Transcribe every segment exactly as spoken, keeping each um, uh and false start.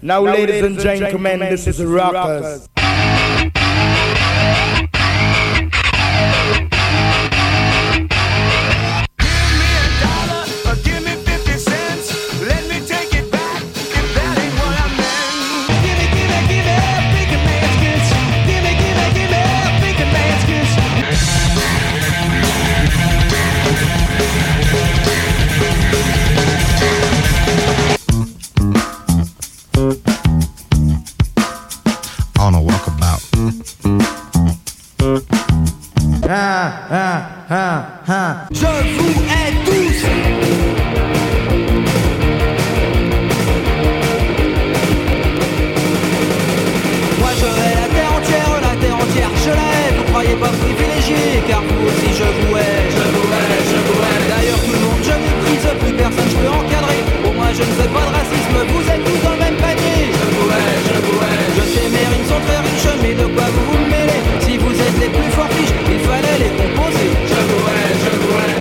Now, ladies and gentlemen, this is Rockers. On a walkabout. Ah, ah, ah, ah. Je vous hais tous. Moi je hais la terre entière, la terre entière je la hais. Vous croyez pas privilégié, car vous aussi je vous hais. Je vous hais, je vous hais. D'ailleurs tout le monde je méprise, plus personne je peux encadrer. Au moins je ne fais pas de racisme, vous êtes tous dans le même panier. Je vous hais, je vous hais. Je sais mes rimes sont très riches, mais de quoi vous vous mêlez? Si vous êtes les plus forts riches, il fallait les composer. Je vous hais, je vous hais.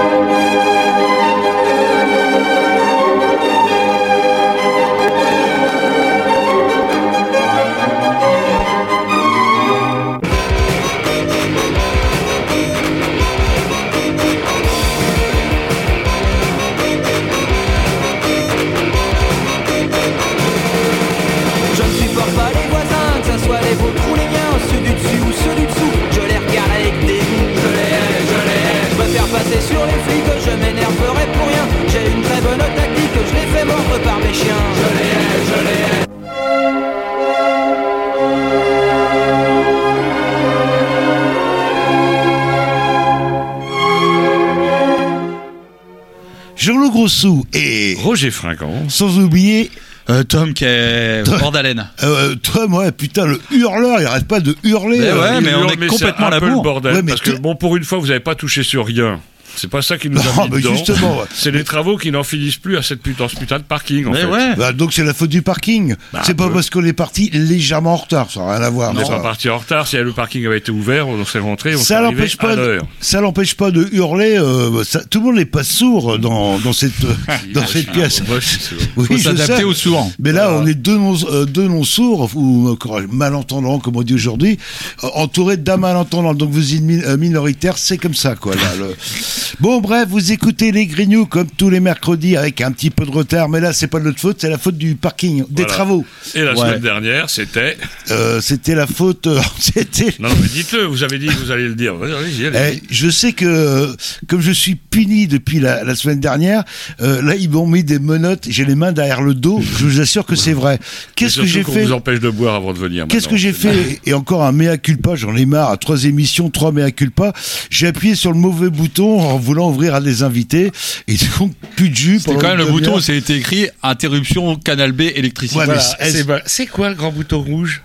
Passer sur les flics, je m'énerverai pour rien. J'ai une très bonne tactique, je les fais mordre par mes chiens. Je les hais, je les hais. Jean-Loup Grossou et Roger Fringant. Sans oublier Euh, Tom qui est Tom. bord d'haleine. Euh, Tom, ouais, putain, le hurleur, il arrête pas de hurler. Mais euh, ouais, Il mais on hurle, est mais complètement c'est un à la peu le bourre. bordel. Ouais, mais parce que t'es- bon, pour une fois, vous n'avez pas touché sur rien. C'est pas ça qui nous a Non, mis mais dedans. justement, ouais. C'est les travaux qui n'en finissent plus à cette putain, ce putain de parking. En Mais fait. ouais. Bah, donc c'est la faute du parking. Bah, c'est pas peu. parce qu'on est parti légèrement en retard, ça n'a rien à voir. On n'est Ça- pas parti en retard. Si le parking avait été ouvert, on serait rentré, on ça serait arrivé l'empêche à pas, de, l'heure. ça l'empêche pas de hurler. Euh, ça- tout le monde n'est pas sourd dans, dans cette, dans Moi, cette je- pièce. moi, je suis- Oui, Faut je s'adapter sais. aux sourds. Mais là, Voilà. on est deux non, euh, deux non sourds ou encore malentendants, comme on dit aujourd'hui, euh, entourés d'un malentendant. Donc vous êtes mi- euh, minoritaire, c'est comme ça, quoi. Là, le... Bon, bref, vous écoutez les Grignoux comme tous les mercredis avec un petit peu de retard, mais là, c'est pas de notre faute, c'est la faute du parking, des Voilà. travaux. Et la Ouais. semaine dernière, c'était. Euh, c'était la faute. euh, c'était. Non, non, mais dites-le. Vous avez dit que vous allez le dire. Vas-y, allez-y, allez-y. Eh, je sais que, euh, comme je suis puni depuis la, la semaine dernière, euh, là, ils m'ont mis des menottes, j'ai les mains derrière le dos, je vous assure que c'est vrai. Qu'est-ce Et que surtout j'ai qu'on fait vous empêche de boire avant de venir. Qu'est-ce que maintenant. j'ai fait Et encore un mea culpa, j'en ai marre, à trois émissions, trois mea culpa. J'ai appuyé sur le mauvais bouton en voulant ouvrir à des invités, et donc plus de jus. C'était pendant quand même une le bouton demi-heure. où c'est été écrit interruption canal B électricité. Ouais, mais Voilà, est-ce- c'est, bah, c'est quoi le grand bouton rouge?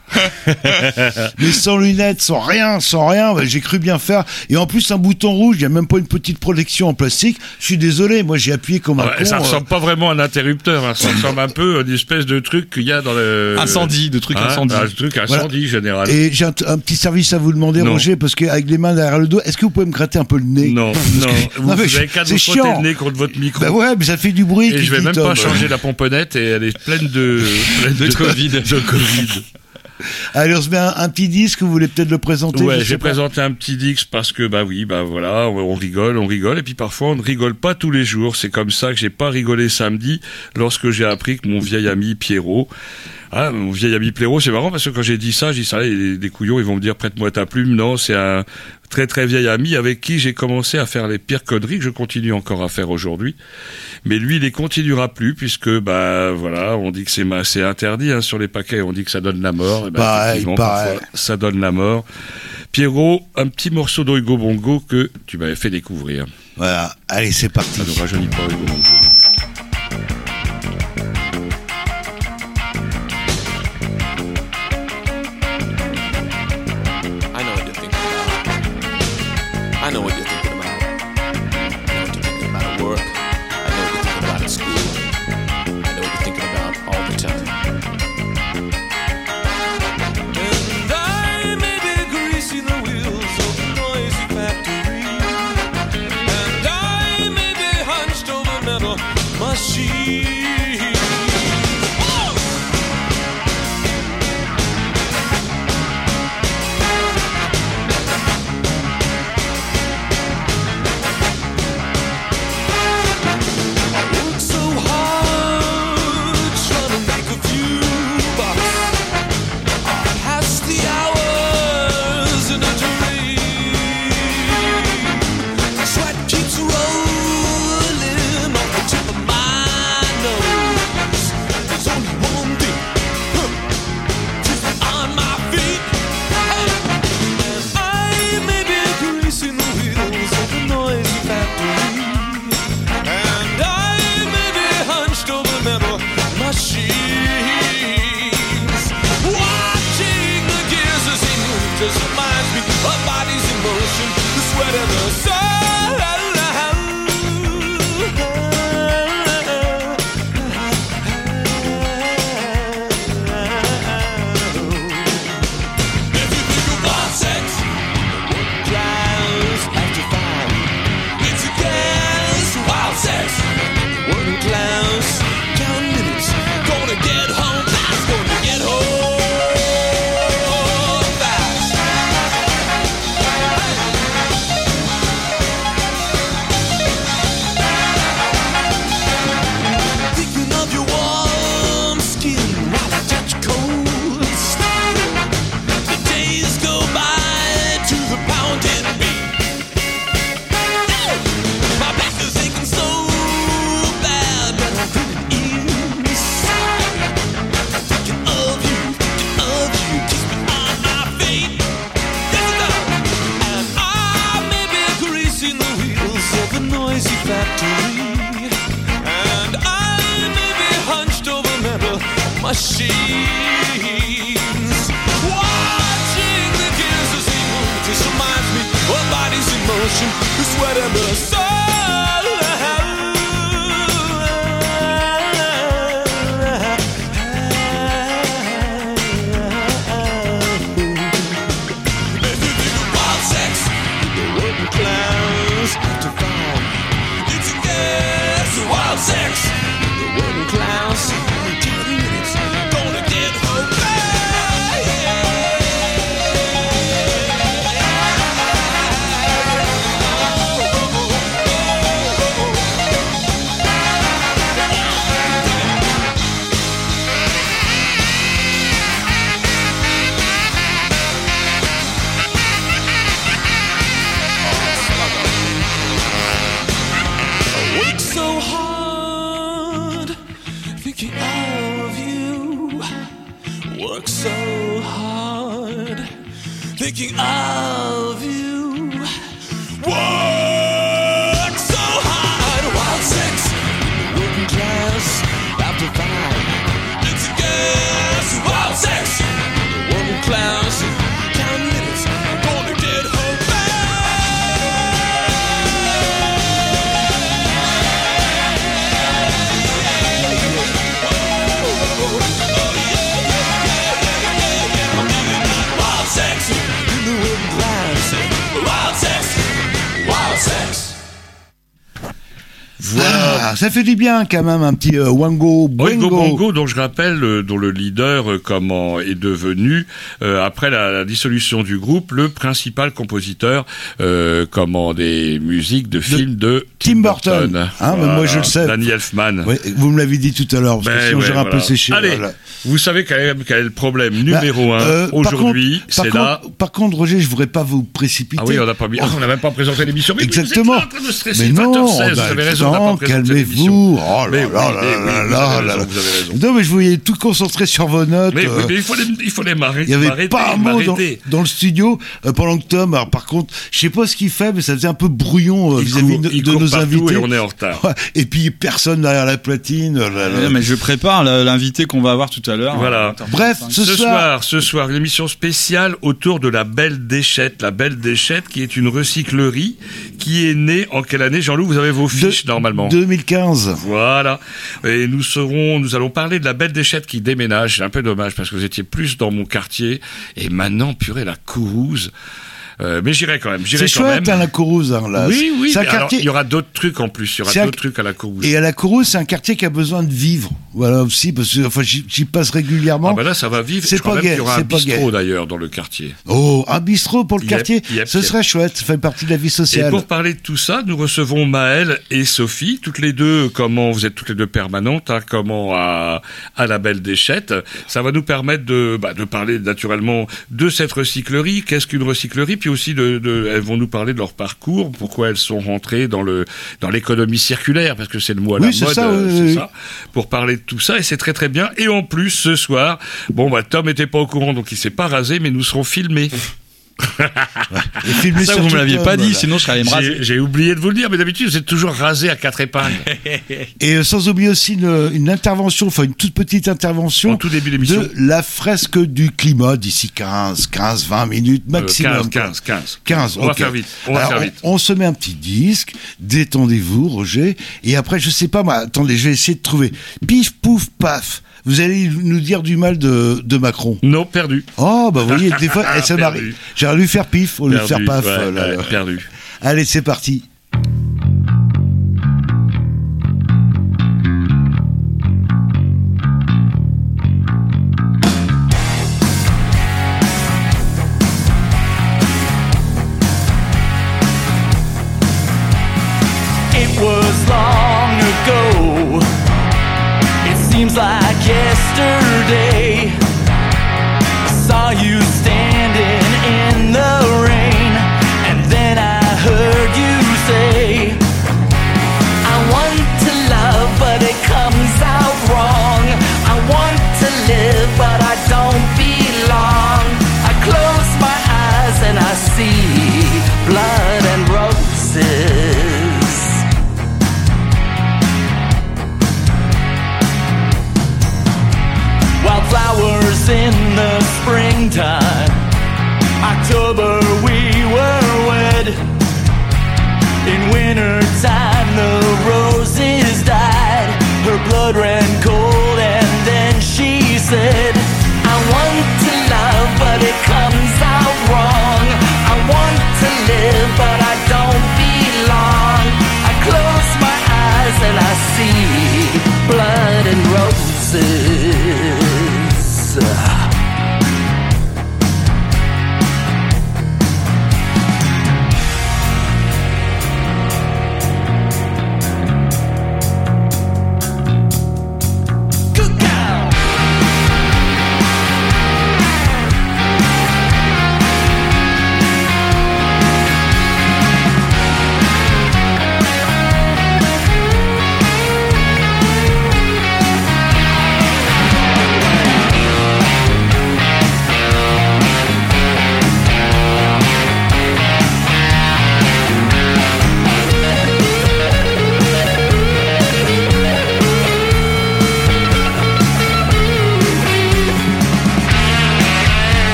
Mais sans lunettes, sans rien, sans rien, bah, j'ai cru bien faire. Et en plus, un bouton rouge, il n'y a même pas une petite protection en plastique. Je suis désolé, moi j'ai appuyé comme un Ouais, con. ça euh, ressemble pas vraiment à un interrupteur, hein. Ça ressemble un peu à une espèce de truc qu'il y a dans le. Incendie, de trucs Hein, incendie. Un truc incendie général. Et j'ai un, un petit service à vous demander, Non. Roger, parce qu'avec les mains derrière le dos, est-ce que vous pouvez me gratter un peu le nez? Non, Parce non, que- vous, non, mais vous je- avez qu'à c'est nous frotter chiant. le nez contre votre micro. Bah ouais, mais ça fait du bruit. Et je vais Kiki même Tom. pas changer la pomponnette et elle est pleine de, pleine De Covid. de Covid. Allez, on se met un, un petit disque, vous voulez peut-être le présenter? Ouais, je sais j'ai pas. présenté un petit Dix parce que bah oui, bah voilà, on, on rigole, on rigole et puis parfois on ne rigole pas tous les jours. C'est comme ça que j'ai pas rigolé samedi lorsque j'ai appris que mon vieil ami Pierrot, ah, mon vieil ami Pierrot, c'est marrant parce que quand j'ai dit ça, j'ai dit ça, les, les couillons, ils vont me dire prête-moi ta plume. Non, c'est un très très vieil ami avec qui j'ai commencé à faire les pires conneries que je continue encore à faire aujourd'hui. Mais lui, il les continuera plus puisque bah voilà, on dit que c'est ma- c'est interdit hein, sur les paquets, on dit que ça donne la mort. Et ben, Pareil, effectivement, pareil. parfois, ça donne la mort. Pierrot, un petit morceau d'Oigo Bongo que tu m'avais fait découvrir. Voilà, allez, c'est parti. Ça ne rajeunit pas Oigo Bongo. I know what you're thinking about. I know what you're thinking about. I know what you're thinking about at work. I know what you're thinking about at school. I know what you're thinking about all the time. And I may be greasing the wheels of a noisy factory. And I may be hunched over metal Watching the gears as they move just reminds me of bodies in motion, the sweat and the soul. If you think of wild sex, the working class have to find. It's a yes, wild sex, the working class. Ten minutes, gonna get her back. Work so hard, thinking of you. Work so hard, thinking of you. Work so hard, wild sex in the working class. Have to find it's a gas, wild sex in the working class. Ten minutes, gonna get her back. Wild sex in the working class. Wild sex, wild sex. Voilà. Ah, ça fait du bien quand même, un petit euh, Wango Boingo Boingo. Bongo, dont je rappelle, euh, dont le leader euh, comment est devenu, euh, après la, la dissolution du groupe, le principal compositeur euh, comment des musiques de films de Tim Burton. Hein, mais moi, je le sais. Danny Elfman. Ouais, vous me l'avez dit tout à l'heure, parce que Ben sinon ouais, j'aurais un peu voilà. séché. Allez, voilà. vous savez quel est, quel est le problème numéro Bah, un euh, par aujourd'hui, contre- par c'est contre- là. Par contre, Roger, je voudrais pas vous précipiter. Ah oui, on n'a pas mis, on n'a même pas présenté l'émission. Mais Exactement. Vous êtes là en train de stresser. Mais non, vingt heures seize, bah, vous avez raison, on n'a non, pas présenté calmez-vous. l'émission. Oh là Mais là oui, là mais oui, là vous avez là raison, là. vous avez raison. Non, mais je voulais tout concentrer sur vos notes. Mais, euh, oui, mais il faut les, il faut les m'arrêter. Il y avait m'arrêter, pas un mot dans, m'arrêter. dans le studio euh, pendant que Tom. Alors par contre, je sais pas ce qu'il fait, mais ça faisait un peu brouillon euh, Il vis-à-vis court- de, il de court nos partout invités. et on est en retard. Ouais, et puis personne derrière la platine. euh, là, là. Ouais, mais je prépare le- l'invité qu'on va avoir tout à l'heure. Voilà. Attends, Bref, attends, ce Ce soir- soir, ce soir, une émission spéciale autour de la Belle Déchette. La Belle Déchette, qui est une recyclerie qui est née en quelle année, Jean-Loup? Vous avez vos fiches De- normalement. deux mille quinze. Voilà. Et nous serons, nous allons parler de la Belle Déchette qui déménage. C'est un peu dommage parce que vous étiez plus dans mon quartier. Et maintenant, purée, la Courouse. Euh, mais j'irai quand même. J'irai C'est quand chouette, même. hein, la Courouse. Hein, là. Oui, oui. C'est un mais alors, quartier. il y aura d'autres trucs en plus. Il y C'est aura un- d'autres trucs à la Courouse. Et à la Courouse, c'est un quartier qui a besoin de vivre. Voilà aussi, parce que enfin, j'y, j'y passe régulièrement. Ah bah là, ça va vivre. C'est Je crois pas même gay, qu'il y aura c'est un pas bistrot gay. d'ailleurs dans le quartier. Oh, un bistrot pour le Yep, quartier, yep, ce yep. serait chouette. Ça fait partie de la vie Et sociale. pour parler de tout ça, nous recevons Maëlle et Sophie, toutes les deux, comment, vous êtes toutes les deux permanentes, hein, comment, à, à la Belle Déchette. Ça va nous permettre de, bah, de parler naturellement de cette recyclerie. Qu'est-ce qu'une recyclerie? Puis aussi de, de, elles vont nous parler de leur parcours, pourquoi elles sont rentrées dans le, dans l'économie circulaire, parce que c'est le mot à Oui, la c'est mode, ça, euh, oui, c'est oui. ça. Pour parler de tout ça, et c'est très très bien. Et en plus, ce soir, bon, bah, Tom était pas au courant, donc il s'est pas rasé, mais nous serons filmés. Et filmer Ça, sur vous me tout l'aviez Tom, pas dit, voilà. sinon je serais allé me raser. J'ai j'ai oublié de vous le dire, mais d'habitude, vous êtes toujours rasé à quatre épingles. Et euh, sans oublier aussi une, une intervention, enfin une toute petite intervention En tout début d'émission. de la fresque du climat d'ici quinze, quinze, vingt minutes Euh, maximum. quinze, quinze, quinze. quinze, On va ok. faire vite. On va Alors, faire vite. On, on se met un petit disque, détendez-vous, Roger, et après, je sais pas, moi, attendez, je vais essayer de trouver. Pif, pouf, paf. Vous allez nous dire du mal de, de Macron. Non, perdu. Oh, bah, vous voyez, des fois, eh, ça Perdu. m'arrive. J'aurais dû faire pif au lieu de faire Perdu, paf. ouais, euh, là, ouais, là. perdu. Allez, c'est parti. It was long ago. It seems like yesterday. I saw you standing in the rain, and then I heard you say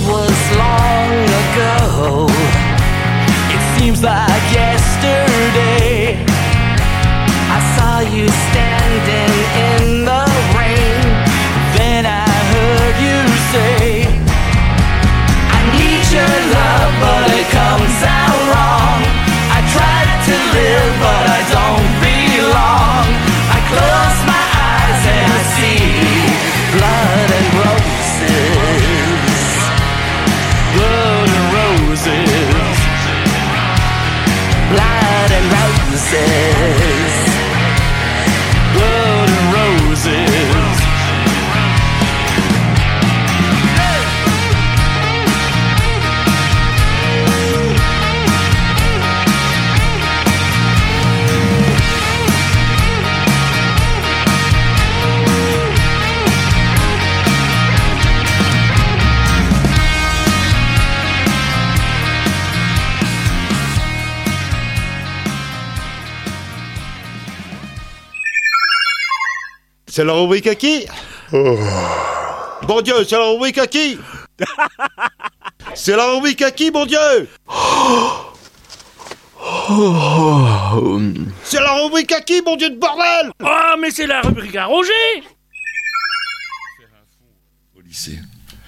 was long ago. It seems like yesterday I saw you standing in the rain. Then I heard you say, I need your love, but it comes out wrong. I tried to live, but I don't belong. I close my eyes and I see blood and roses. Blood and roses. Blood and roses. Blood and roses. C'est la rubrique à qui? Oh. Bon Dieu, c'est la rubrique à qui? C'est la rubrique à qui, bon Dieu? Oh. C'est la rubrique à qui, bon Dieu de bordel? Oh, mais c'est la rubrique à Roger. Au lycée.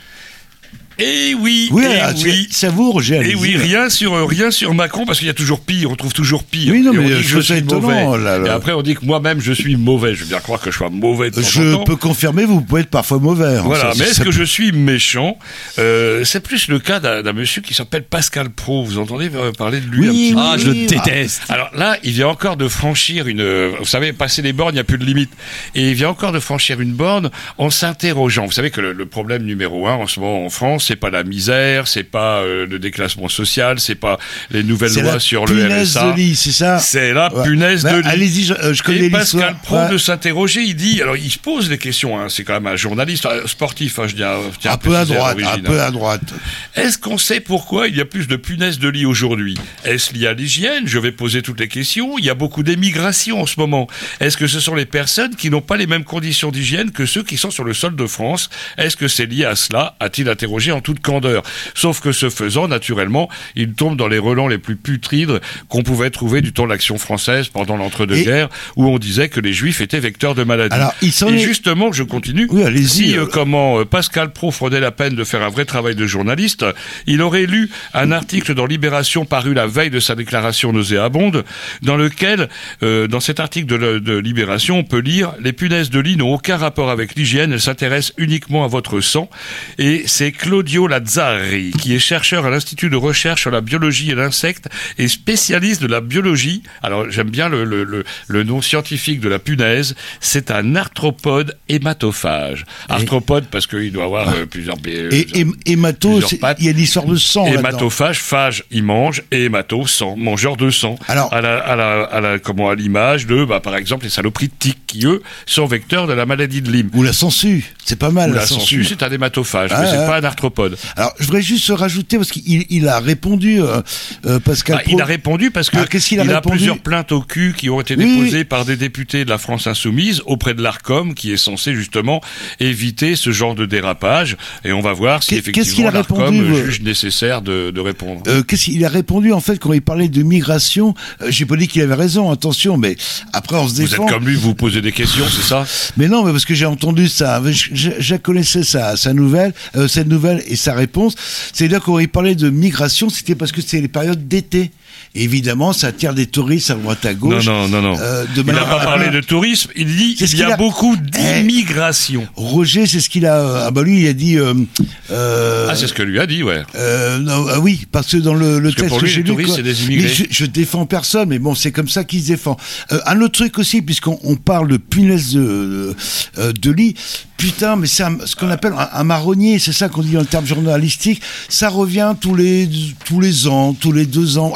Eh oui, Oui, eh ah, oui. c'est à vous, Roger. Et allez-y. oui, rien sur euh, rien sur Macron parce qu'il y a toujours pire, on trouve toujours pire. Oui, non, et on mais dit je que je trouve ça suis étonnant, mauvais. là, là. Et après on dit que moi-même je suis mauvais. Je veux bien croire que je sois mauvais de temps Je en temps. peux confirmer, vous pouvez être parfois mauvais. hein, Voilà, ça, mais ça- est-ce ça que peut- je suis méchant? euh, C'est plus le cas d'un, d'un monsieur qui s'appelle Pascal Praud. Vous entendez euh, parler de lui un Oui, petit peu? Ah, je le oui, déteste. Alors là, il vient encore de franchir une... euh, Vous savez, passer les bornes, il n'y a plus de limite. Et il vient encore de franchir une borne en s'interrogeant. Vous savez que le, le problème numéro un en ce moment en France, c'est pas la misère, c'est pas euh, le déclassement social, c'est pas les nouvelles C'est lois la sur le punaise R S A. de lit, c'est ça? C'est la Ouais. punaise Bah, de lit. allez-y, je, euh, je connais Et l'histoire. Pascal Praud Ouais. de s'interroger, il dit, alors il se pose des questions, hein, c'est quand même un journaliste euh, sportif, hein, je dis, euh, je tiens Un à peu à préciser droite, un l'origine, peu hein. à droite. Est-ce qu'on sait pourquoi il y a plus de punaises de lit aujourd'hui? Est-ce lié à l'hygiène? Je vais poser toutes les questions. Il y a beaucoup d'émigration en ce moment. Est-ce que ce sont les personnes qui n'ont pas les mêmes conditions d'hygiène que ceux qui sont sur le sol de France? Est-ce que c'est lié à cela? A-t-il interrogé en toute candeur? Sauf que ce faisant, naturellement, il tombe dans les relents les plus putrides qu'on pouvait trouver du temps de l'Action française pendant l'entre-deux-guerres, où on disait que les Juifs étaient vecteurs de maladies. Alors, il s'en Et est- justement, je continue. Oui, allez-y. Si euh, comment euh, Pascal Praud prenait la peine de faire un vrai travail de journaliste, il aurait lu un article dans Libération paru la veille de sa déclaration nauséabonde, dans lequel, euh, dans cet article de, le- de Libération, on peut lire « Les punaises de lit n'ont aucun rapport avec l'hygiène, elles s'intéressent uniquement à votre sang ». Et c'est Claudio Lazzari, qui est chercheur à l'Institut de recherche sur la biologie et l'insecte et spécialiste de la biologie. Alors, j'aime bien le, le, le, le nom scientifique de la punaise. C'est un arthropode hématophage. Arthropode parce qu'il doit avoir euh, plusieurs... euh, Et, et, hémato, plusieurs c'est- pattes. il y a l'histoire de sang là-dedans. Hématophage, phage, il mange, et hémato, sang, mangeur de sang. Alors- à la, à la, à la, comment, à l'image de, bah, par exemple, les saloperies de tiques qui, eux, sont vecteurs de la maladie de Lyme. Ou la sangsue, c'est pas mal Ou la, la sangsue, c'est un hématophage, Ah, mais c'est ouais. pas un arthropode. Alors, je voudrais juste rajouter, parce qu'il il a répondu, euh, euh, Pascal Ah, il Praud. a répondu parce que Ah, qu'est-ce qu'il a il a répondu plusieurs plaintes au cul qui ont été Oui, déposées oui. par des députés de la France Insoumise auprès de l'Arcom, qui est censé justement éviter ce genre de dérapage. Et on va voir si Qu'est- qu'est-ce qu'il effectivement a l'Arcom répondu, euh, euh, juge nécessaire de, de répondre. Euh, qu'est-ce qu'il a répondu en fait quand il parlait de migration? euh, J'ai pas dit qu'il avait raison, attention, mais après on se Vous êtes défend. comme lui, vous posez des questions, c'est ça? Mais non, mais parce que j'ai entendu ça, je, je, je connaissais sa, sa nouvelle, euh, cette nouvelle et sa réponse. C'est-à-dire quand il parlait de migration, c'était parce que c'était les périodes d'été. Et évidemment, ça attire des touristes à droite à Non, gauche. non, non, non. Euh, de Il n'a manière- pas parlé de tourisme, il dit C'est ce qu'il y qu'il a, a- beaucoup Eh, d'immigration. Roger, c'est ce qu'il a. euh, Ah bah lui, il a dit. Euh, euh, Ah, c'est ce que lui a dit, ouais. Euh, non, ah oui, parce que dans le, le Parce que texte pour lui, que j'ai les lu, touristes, quoi, c'est des immigrés. mais je, je défends personne, mais bon, c'est comme ça qu'il se défend. Euh, un autre truc aussi, puisqu'on on parle de punaise de, euh, de lit, putain, mais c'est un- ce qu'on appelle un, un marronnier, c'est ça qu'on dit en termes journalistiques. Ça revient tous les tous les ans, tous les deux ans. Ah,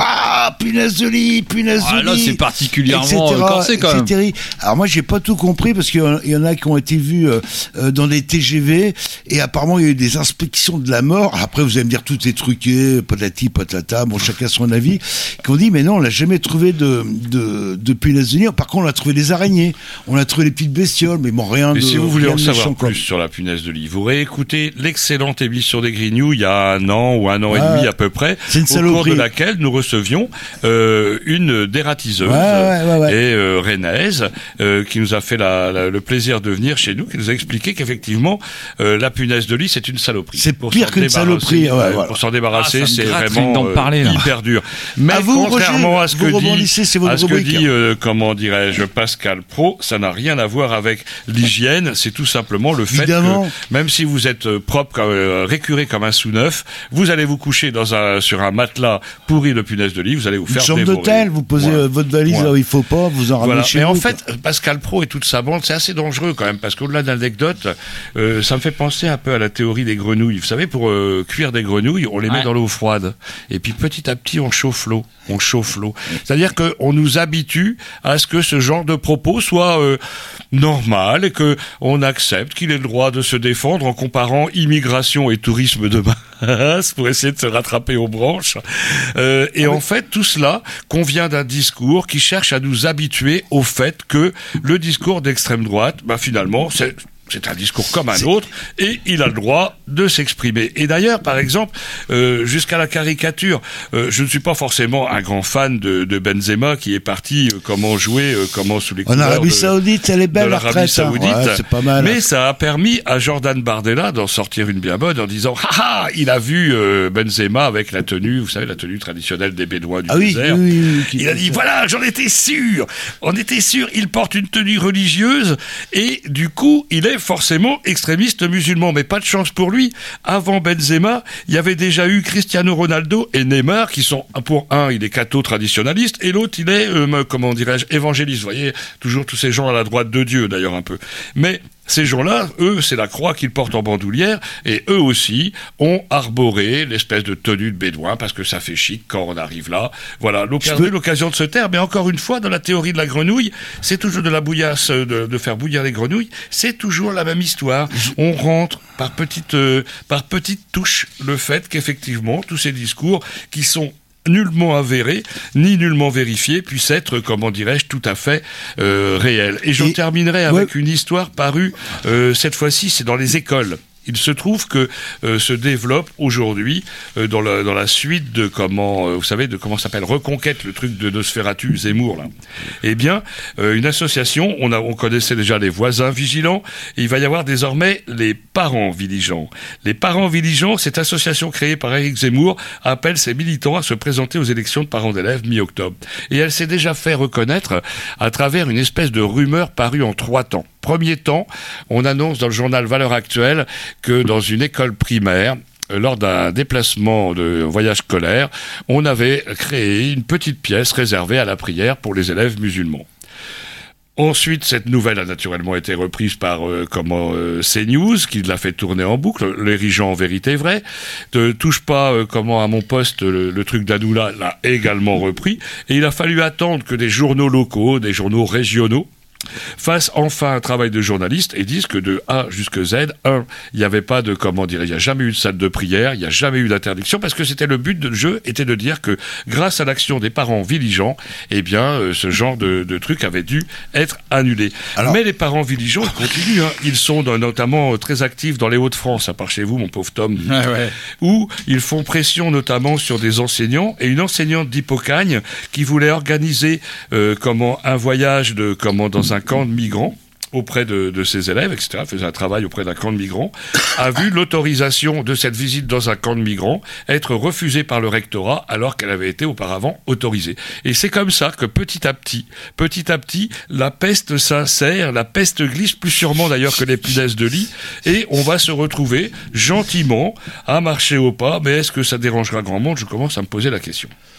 ah, punaise de lit, punaise Ah, de là, lit. c'est particulièrement et cetera, corsé, quand et même. cetera. Alors moi, j'ai pas tout compris parce qu'il y en- il y en a qui ont été vus euh, euh, dans des T G V et apparemment il y a eu des inspections de la mort. Après, vous allez me dire tout est truqué, patati patata. Bon, chacun son avis. Qui ont dit mais non, on l'a jamais trouvé de de, de punaise de lit. Par contre, on a trouvé des araignées, on a trouvé des petites bestioles, mais bon, rien de. Et si vous voulez rien en de savoir méchant, quoi. plus sur la punaise de lit, vous réécoutez l'excellente émission des Grignoux il y a un an ou un an et Ouais. demi à peu près, C'est une au cours saloperie. de laquelle nous recevions euh, une dératisseuse Ouais, ouais, ouais, ouais. et euh, rennaise euh, qui nous a fait la, la- le plaisir de venir chez nous, qui nous a expliqué qu'effectivement euh, la punaise de lit c'est une saloperie. C'est Pour pire s'en qu'une débarrasser, saloperie, ouais, euh, voilà. Pour s'en débarrasser, Ah, ça me c'est gratte vraiment d'en parler, là. hyper dur. Mais À vous, contrairement Roger, à ce que vous dit, rebondissez, c'est votre à ce que rubrique. dit euh, comment dirais-je, Pascal Pro, ça n'a rien à voir avec l'hygiène, c'est tout simplement le fait Évidemment. que même si vous êtes euh, propre, comme, euh, récuré comme un sous-neuf, vous allez vous coucher dans un, sur un matelas pourri de punaise de lit, vous allez vous Une faire chambre dévorer. d'hôtel, vous posez Voilà. euh, votre valise Voilà. là où il faut pas, vous en ramenez Voilà. chez Mais vous. en quoi. fait, Pascal Pro et toute sa bande, c'est assez dangereux quand même, parce qu'au-delà d'anecdotes, euh, ça me fait penser un peu à la théorie des grenouilles. Vous savez, pour euh, cuire des grenouilles, on les met Ouais. dans l'eau froide, et puis petit à petit, on chauffe l'eau. On chauffe l'eau. C'est-à-dire qu'on nous habitue à ce que ce genre de propos soit euh, normal et que on accepte qu'il ait le droit de se défendre en comparant immigration et tourisme de masse pour essayer de se rattraper aux branches. Euh, et en fait, tout cela convient d'un discours qui cherche à nous habituer au fait que le discours d'extrême droite, bah finalement, c'est c'est un discours comme un autre, et il a le droit de s'exprimer. Et d'ailleurs, par exemple, euh, jusqu'à la caricature, euh, je ne suis pas forcément un grand fan de, de Benzema qui est parti euh, comment jouer, euh, comment sous les En couleurs Arabie de, Saoudite, elle est de belle la l'Arabie retraite. hein. Saoudite. Ouais, c'est pas mal. Mais ça a permis à Jordan Bardella d'en sortir une bien bonne en disant « Ah ah, il a vu euh, Benzema avec la tenue, vous savez, la tenue traditionnelle des Bédouins du Ah oui, désert. oui, oui, oui, qui- Il a dit « Voilà, j'en étais sûr. On était sûr, il porte une tenue religieuse et du coup, il est forcément extrémiste musulman. Mais pas de chance pour lui. Avant Benzema, il y avait déjà eu Cristiano Ronaldo et Neymar qui sont, pour un, il est catho traditionnaliste et l'autre, il est, euh, comment dirais-je, évangéliste. Vous voyez, toujours tous ces gens à la droite de Dieu, d'ailleurs, un peu. Mais ces gens-là, eux, c'est la croix qu'ils portent en bandoulière, et eux aussi ont arboré l'espèce de tenue de bédouin, parce que ça fait chic quand on arrive là. Voilà, l'on perdu peux- l'occasion de se taire, mais encore une fois, dans la théorie de la grenouille, c'est toujours de la bouillasse, euh, de, de faire bouillir les grenouilles, c'est toujours la même histoire. On rentre par petites, euh, par petites touches le fait qu'effectivement, tous ces discours qui sont nullement avérés, ni nullement vérifiés, puissent être, comment dirais-je, tout à fait euh, réels. Et j'en Et- terminerai avec ouais. une histoire parue, euh, cette fois-ci, c'est dans les écoles. Il se trouve que euh, se développe aujourd'hui euh, dans, la, dans la suite de comment, euh, vous savez, de comment s'appelle Reconquête, le truc de Nosferatu, Zemmour là. Eh bien, euh, une association. On a, on connaissait déjà les voisins vigilants. Et il va y avoir désormais les parents vigilants. Les parents vigilants, cette association créée par Éric Zemmour, appelle ses militants à se présenter aux élections de parents d'élèves mi-octobre. Et elle s'est déjà fait reconnaître à travers une espèce de rumeur parue en trois temps. Premier temps, on annonce dans le journal Valeurs Actuelles que dans une école primaire, euh, lors d'un déplacement de voyage scolaire, on avait créé une petite pièce réservée à la prière pour les élèves musulmans. Ensuite, cette nouvelle a naturellement été reprise par euh, comment euh, CNews, qui l'a fait tourner en boucle, l'érigeant en vérité vraie. Ne touche pas euh, comment à mon poste, le, le truc d'Anoula l'a également repris. Et il a fallu attendre que des journaux locaux, des journaux régionaux, fassent enfin un travail de journaliste et disent que de A jusqu'à Z, un, il n'y avait pas de, comment dire, il n'y a jamais eu de salle de prière, il n'y a jamais eu d'interdiction, parce que c'était le but du jeu, était de dire que grâce à l'action des parents vigilant, eh bien, euh, ce genre de, de truc avait dû être annulé. Alors- Mais les parents vigilant, ils continuent, hein. Ils sont dans- notamment euh, très actifs dans les Hauts-de-France, à part chez vous, mon pauvre Tom, Ouais, ouais. où ils font pression notamment sur des enseignants, et une enseignante d'Hippocagne qui voulait organiser euh, comment un voyage de comment dans un camp de migrants auprès de, de ses élèves, et cetera, faisait un travail auprès d'un camp de migrants, a vu l'autorisation de cette visite dans un camp de migrants être refusée par le rectorat alors qu'elle avait été auparavant autorisée. Et c'est comme ça que petit à petit, petit à petit, la peste s'insère, la peste glisse plus sûrement d'ailleurs que les punaises de lit, et on va se retrouver gentiment à marcher au pas, mais est-ce que ça dérangera grand monde? Je commence à me poser la question.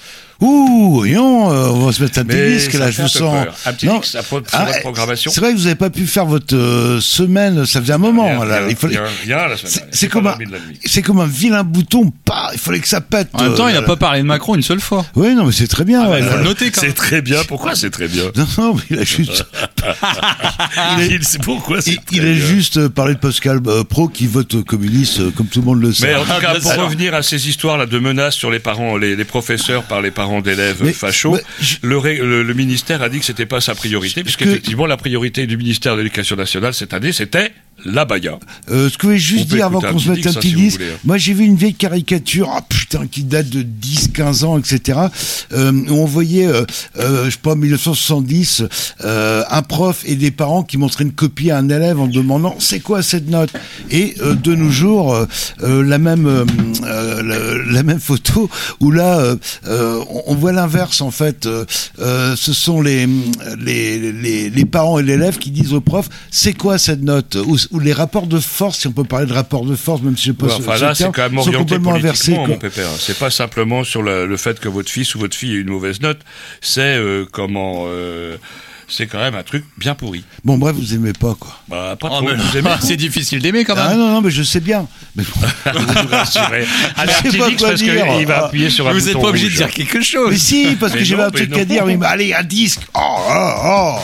Ouh, voyons, euh, on va se mettre un petit Mais disque ça là, fait je un vous peu sens. peur. Un petit Non. disque à pro- sur Ah, votre programmation. C'est vrai que vous n'avez pas pu faire votre euh, semaine, ça faisait un moment. Rien, là. rien, Il fallait... rien, rien la semaine C'est, dernière. c'est, pas comme un, dormi de la nuit. c'est comme un vilain bouton, pas, il fallait que ça pète. En même temps, euh, il n'a là, pas là. parlé de Macron une seule fois. Oui, non, mais c'est très bien. Ah, ouais, bah, là. faut le noter quand même. C'est très bien. Pourquoi c'est très bien? Non, non, mais il a juste, Il est- c'est pourquoi c'est il, très il a bien. juste euh, parlé de Pascal euh, Pro qui vote communiste, euh, comme tout le monde le sait. Mais en tout cas, bien pour sûr. revenir à ces histoires là de menaces sur les parents, les, les professeurs par les parents d'élèves Mais- fachos, mais je- le, ré- le, le ministère a dit que c'était pas sa priorité, puisqu'effectivement la priorité du ministère de l'Éducation nationale cette année, c'était la baya. Euh, ce que je voulais On juste peut dire avant écouter qu'on un se petit mette un disque, petit ça, si vous disque, voulez, hein. moi j'ai vu une vieille caricature, ah putain, qui date de dix quinze ans, et cetera. Euh, où on voyait, euh, euh, je sais pas, dix-neuf cent soixante-dix, euh, un prof et des parents qui montraient une copie à un élève en demandant c'est quoi cette note. Et euh, de nos jours, euh, euh, la même euh, euh, la, la même photo où là, euh, euh, on, on voit l'inverse en fait. Euh, euh, ce sont les, les les les parents et l'élève qui disent au prof c'est quoi cette note, ou, ou les rapports de force, si on peut parler de rapports de force, même si je sais pas. Ouais, ce- enfin ce là, c'est terme, quand même sont orienté complètement inversés, politiquement, quoi. mon pépère. C'est pas simplement sur le, le fait que votre fils ou votre fille ait une mauvaise note, c'est euh, comment. Euh, c'est quand même un truc bien pourri. Bon, bref, vous aimez pas, quoi. Bah, pas Oh, trop. mais- Vous aimez c'est difficile d'aimer quand même. Ah non, non, mais je sais bien. Mais bon. vous rassurez. Allez, Je un sais petit pas X quoi parce dire. qu'il va Ah. appuyer sur un Mais vous bouton n'êtes pas obligé de rouge. dire quelque chose. Mais si, parce Mais que j'avais non, un truc mais à non. dire. Il m'a allez, un disque. Oh, oh, oh.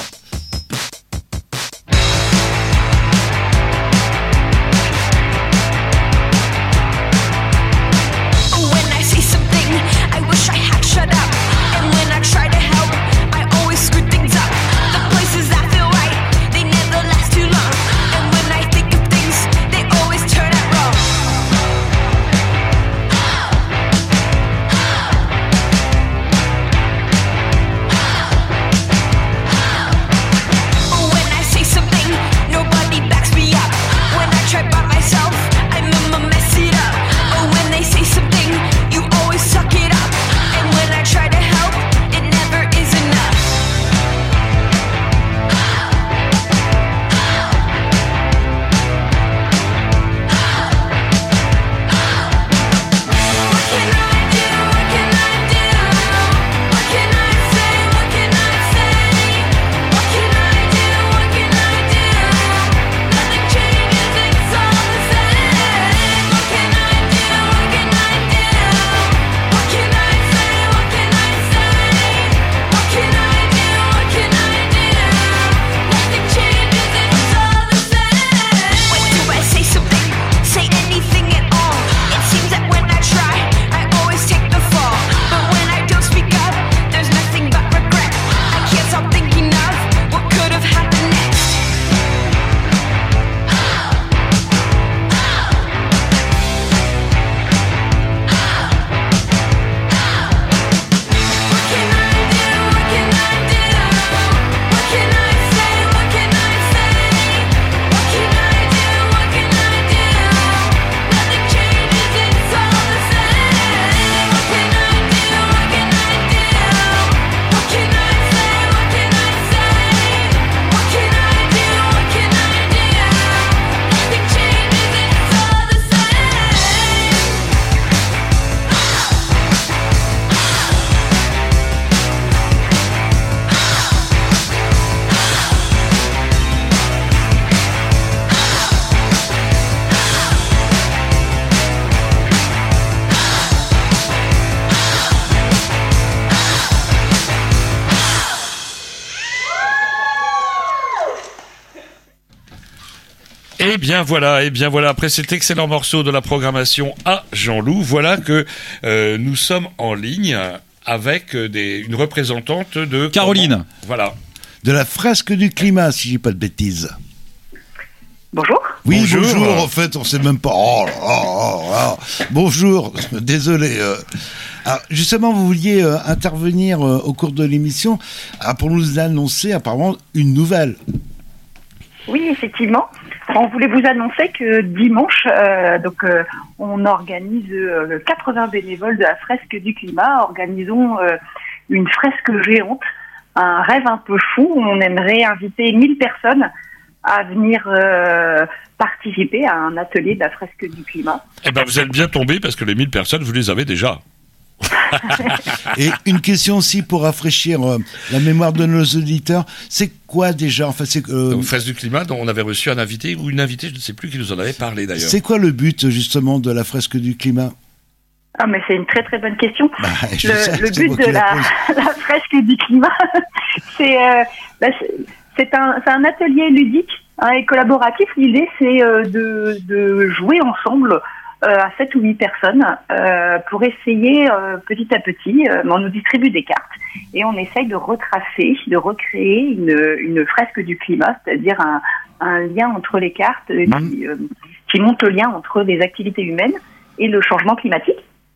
When I say something, I wish I had shut up. And when I try to help, I always screw things up. The places that feel right, they never last too long. And when I think of things, they always turn out wrong. When I say something, nobody backs me up. When I try by myself, I mama mess it up. Oh, when they say something, you always suck it up. And when I try to help, it never is enough. What can I do? What can I do? What can I say? What can I say? What can I do? What can I do? Nothing changes, it's all the same. What can I do? What can I do? What can I say? What can I say? What can I do? What can I do? Nothing changes, it's all the same. When do I say something? Say anything at all? It seems that when I try, I always take the fall. But when I don't speak up, there's nothing but regret. I can't stop thinking of what could have happened next. What can I do? What can I do? What can I say? What can I say? What can I do? What can I do? Nothing changes, it's all the same. What can I do? What can I do? What can I say? What can I say? What can I do? What can I do? Nothing changes, it's all the same. Et bien voilà, et bien voilà, après cet excellent morceau de la programmation à Jean-Loup, voilà que euh, nous sommes en ligne avec euh, des, une représentante de... Caroline. comment Voilà. De la fresque du climat, si j'ai pas de bêtises. Bonjour. Oui, Bonjour. bonjour. En fait, on sait même pas. Oh, là, oh, oh, là. Bonjour. Désolé. euh. Alors, justement, vous vouliez euh, intervenir euh, au cours de l'émission ah, pour nous annoncer apparemment une nouvelle. Oui, effectivement. On voulait vous annoncer que dimanche, euh, donc, euh, on organise euh, quatre-vingts bénévoles de la fresque du climat. Organisons euh, une fresque géante, un rêve un peu fou. On aimerait inviter mille personnes à venir euh, participer à un atelier de la fresque du climat. Eh ben vous êtes bien tombé parce que les mille personnes, vous les avez déjà. Et une question aussi pour rafraîchir euh, la mémoire de nos auditeurs, c'est quoi déjà enfin, c'est, euh, Aux Fresques du Climat, dont on avait reçu un invité ou une invitée, je ne sais plus, qui nous en avait parlé d'ailleurs. c'est quoi le but justement de la fresque du climat? Ah, mais c'est une très très bonne question. Bah, je le, sais, le c'est but moi de qui la la, pose. la fresque du climat, c'est, euh, bah, c'est, c'est un, c'est un atelier ludique hein, et collaboratif. L'idée, c'est euh, de, de jouer ensemble euh, à sept ou huit personnes euh, pour essayer euh, petit à petit. Euh, on nous distribue des cartes et on essaye de retracer, de recréer une, une fresque du climat, c'est-à-dire un, un lien entre les cartes euh, qui, euh, qui montre le lien entre les activités humaines et le changement climatique.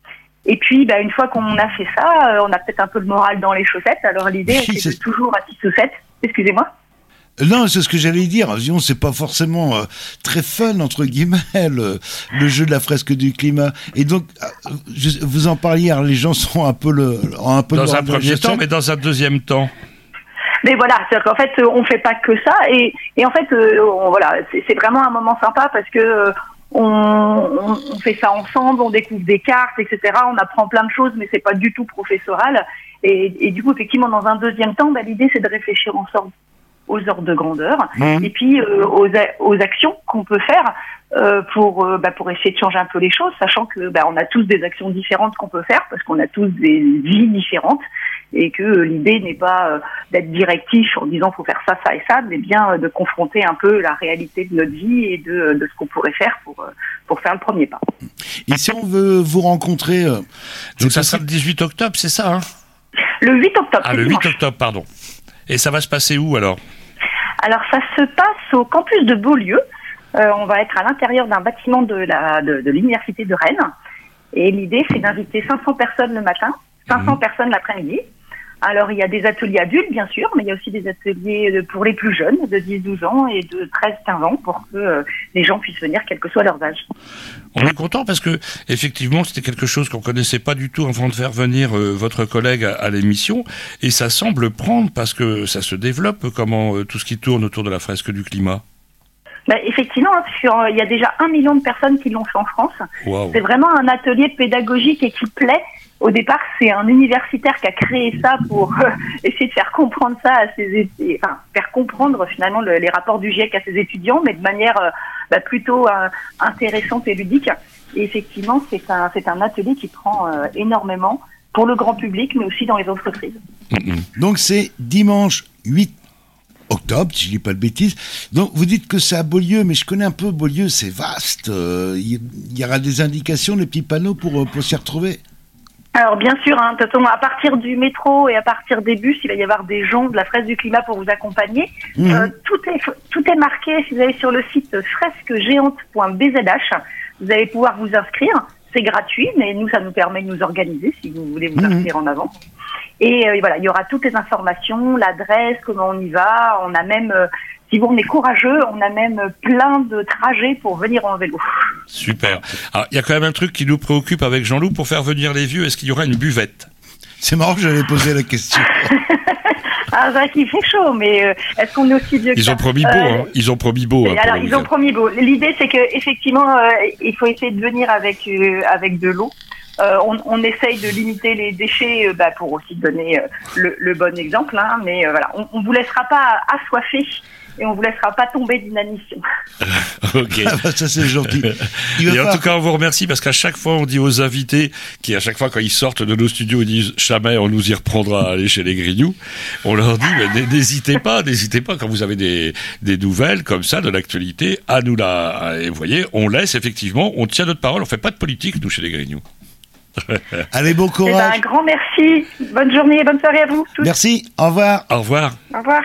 Et puis, bah, une fois qu'on a fait ça, euh, on a peut-être un peu le moral dans les chaussettes. Alors l'idée, Oui, c'est, c'est- de toujours à six ou sept. Excusez-moi. Euh, Non, c'est ce que j'allais dire. Disons, c'est pas forcément euh, très fun entre guillemets le, le jeu de la fresque du climat. Et donc, euh, je- vous en parliez, alors, les gens sont un peu le, ont un peu le Dans un moral les premier temps, chaussettes. mais dans un deuxième temps. Mais voilà, c'est-à-dire qu'en fait, euh, on fait pas que ça. Et, et en fait, euh, on- voilà, c'est, c'est vraiment un moment sympa parce que euh, on, on, on fait ça ensemble, on découvre des cartes, et cetera. On apprend plein de choses, mais c'est pas du tout professoral. Et, et du coup, effectivement, dans un deuxième temps, bah, l'idée, c'est de réfléchir ensemble aux ordres de grandeur Mmh. et puis euh, aux, a- aux actions qu'on peut faire euh, pour euh, bah, pour essayer de changer un peu les choses, sachant que bah, on a tous des actions différentes qu'on peut faire parce qu'on a tous des vies différentes et que euh, l'idée n'est pas euh, d'être directif en disant faut faire ça, ça et ça, mais bien euh, de confronter un peu la réalité de notre vie et de, de ce qu'on pourrait faire pour euh, pour faire le premier pas. Et si on veut vous rencontrer, euh, Donc c'est ça sera possible- le dix-huit octobre, c'est ça hein Le huit octobre. Ah, c'est le huit dimanche. octobre, pardon. Et ça va se passer où alors? Alors ça se passe au campus de Beaulieu. Euh, on va être à l'intérieur d'un bâtiment de la de, de l'université de Rennes. Et l'idée, c'est d'inviter cinq cents personnes le matin, cinq cents personnes l'après-midi. Alors il y a des ateliers adultes, bien sûr, mais il y a aussi des ateliers de- pour les plus jeunes, de dix douze ans et de treize quinze ans, pour que euh, les gens puissent venir, quel que soit leur âge. On est content parce que effectivement c'était quelque chose qu'on connaissait pas du tout avant de faire venir euh, votre collègue à, à l'émission et ça semble prendre parce que ça se développe comment euh, tout ce qui tourne autour de la fresque du climat. Bah, effectivement, sur, euh, il y a déjà un million de personnes qui l'ont fait en France. Waouh. C'est vraiment un atelier pédagogique et qui plaît. Au départ, c'est un universitaire qui a créé ça pour euh, essayer de faire comprendre ça à ses, é- enfin, faire comprendre finalement le- les rapports du GIEC à ses étudiants, mais de manière euh, bah, plutôt euh, intéressante et ludique. Et effectivement, c'est un, c'est un atelier qui prend euh, énormément pour le grand public, mais aussi dans les entreprises. donc c'est dimanche huit octobre, si je dis pas de bêtises. Donc vous dites que c'est à Beaulieu, mais je connais un peu Beaulieu, c'est vaste. Euh, Il il y aura des indications, des petits panneaux pour, euh, pour s'y retrouver. Alors bien sûr, hein, de toute façon, à partir du métro et à partir des bus, il va y avoir des gens de la fresque du climat pour vous accompagner. Mmh. Euh, tout est tout est marqué. Si vous allez sur le site fresquegéante point b z h, vous allez pouvoir vous inscrire. C'est gratuit, mais nous, ça nous permet de nous organiser si vous voulez vous Mmh. inscrire en avant. Et euh, voilà, il y aura toutes les informations, l'adresse, comment on y va. On a même, euh, si vous on est courageux, on a même plein de trajets pour venir en vélo. Super. Alors il y a quand même un truc qui nous préoccupe avec Jean-Loup pour faire venir les vieux. Est-ce qu'il y aura une buvette? C'est marrant que j'allais poser la question. Ah, c'est vrai qu'il fait chaud, mais euh, est-ce qu'on est aussi vieux que Ils ça ont promis beau, Euh, hein. Ils ont promis beau. hein, pour Alors, le ils ont week-end. promis beau. L'idée, c'est que effectivement, euh, il faut essayer de venir avec euh, avec de l'eau. Euh, on, on essaye de limiter les déchets, euh, bah, pour aussi donner euh, le, le bon exemple. Hein, mais euh, voilà, on, on vous laissera pas assoiffés et on vous laissera pas tomber d'inanition. Ok. Ah bah, ça c'est gentil. Il va Et en falloir- tout cas, on vous remercie parce qu'à chaque fois, on dit aux invités qui, à chaque fois, quand ils sortent de nos studios, ils disent jamais on nous y reprendra à aller chez les Grignoux. On leur dit, mais n- n'hésitez pas, n'hésitez pas quand vous avez des, des nouvelles comme ça de l'actualité à nous la. Et vous voyez, on laisse effectivement, on tient notre parole, on fait pas de politique nous chez les Grignoux. Allez, bon Eh ben, courage. un grand merci. Bonne journée et bonne soirée à vous tous. Merci, au revoir. Au revoir. Au revoir.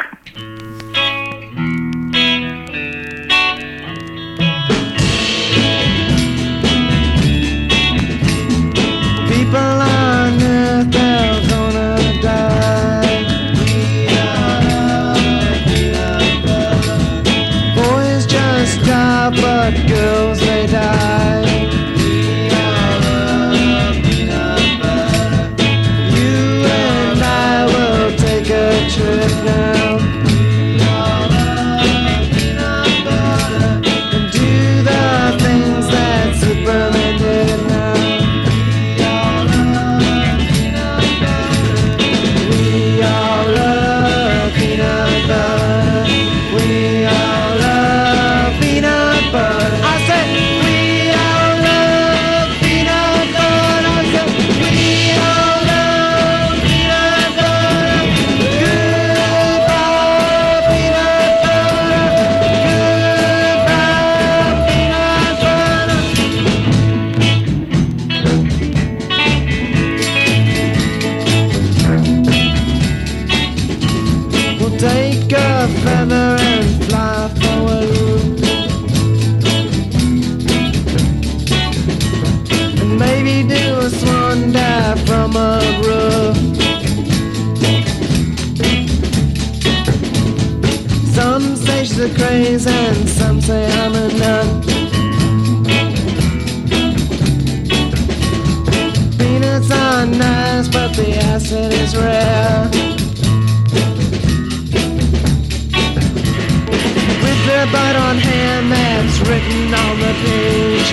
People on earth, they're gonna die. Boys just die, but girls they die. You and I will take a trip now Maybe do a swan dive from a roof. Some say she's a craze and some say I'm a nut. Peanuts are nice, but the acid is rare. With the bud on hand that's written on the page.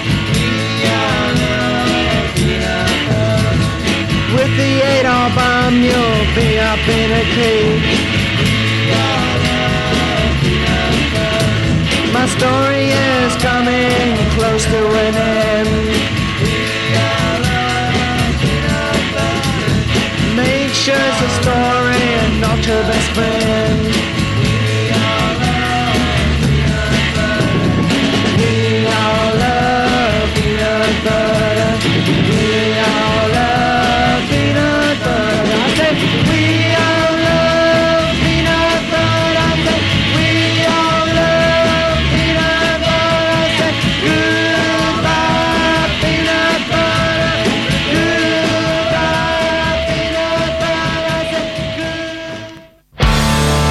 With the eight-all bomb, you'll be up in a cage. My story is coming close to an end. Make sure it's a story and not your best friend. We all love peanut butter. We all love peanut butter. I said we all love peanut butter. I said we all love peanut butter. I said goodbye peanut butter. Goodbye peanut butter. I said goodbye.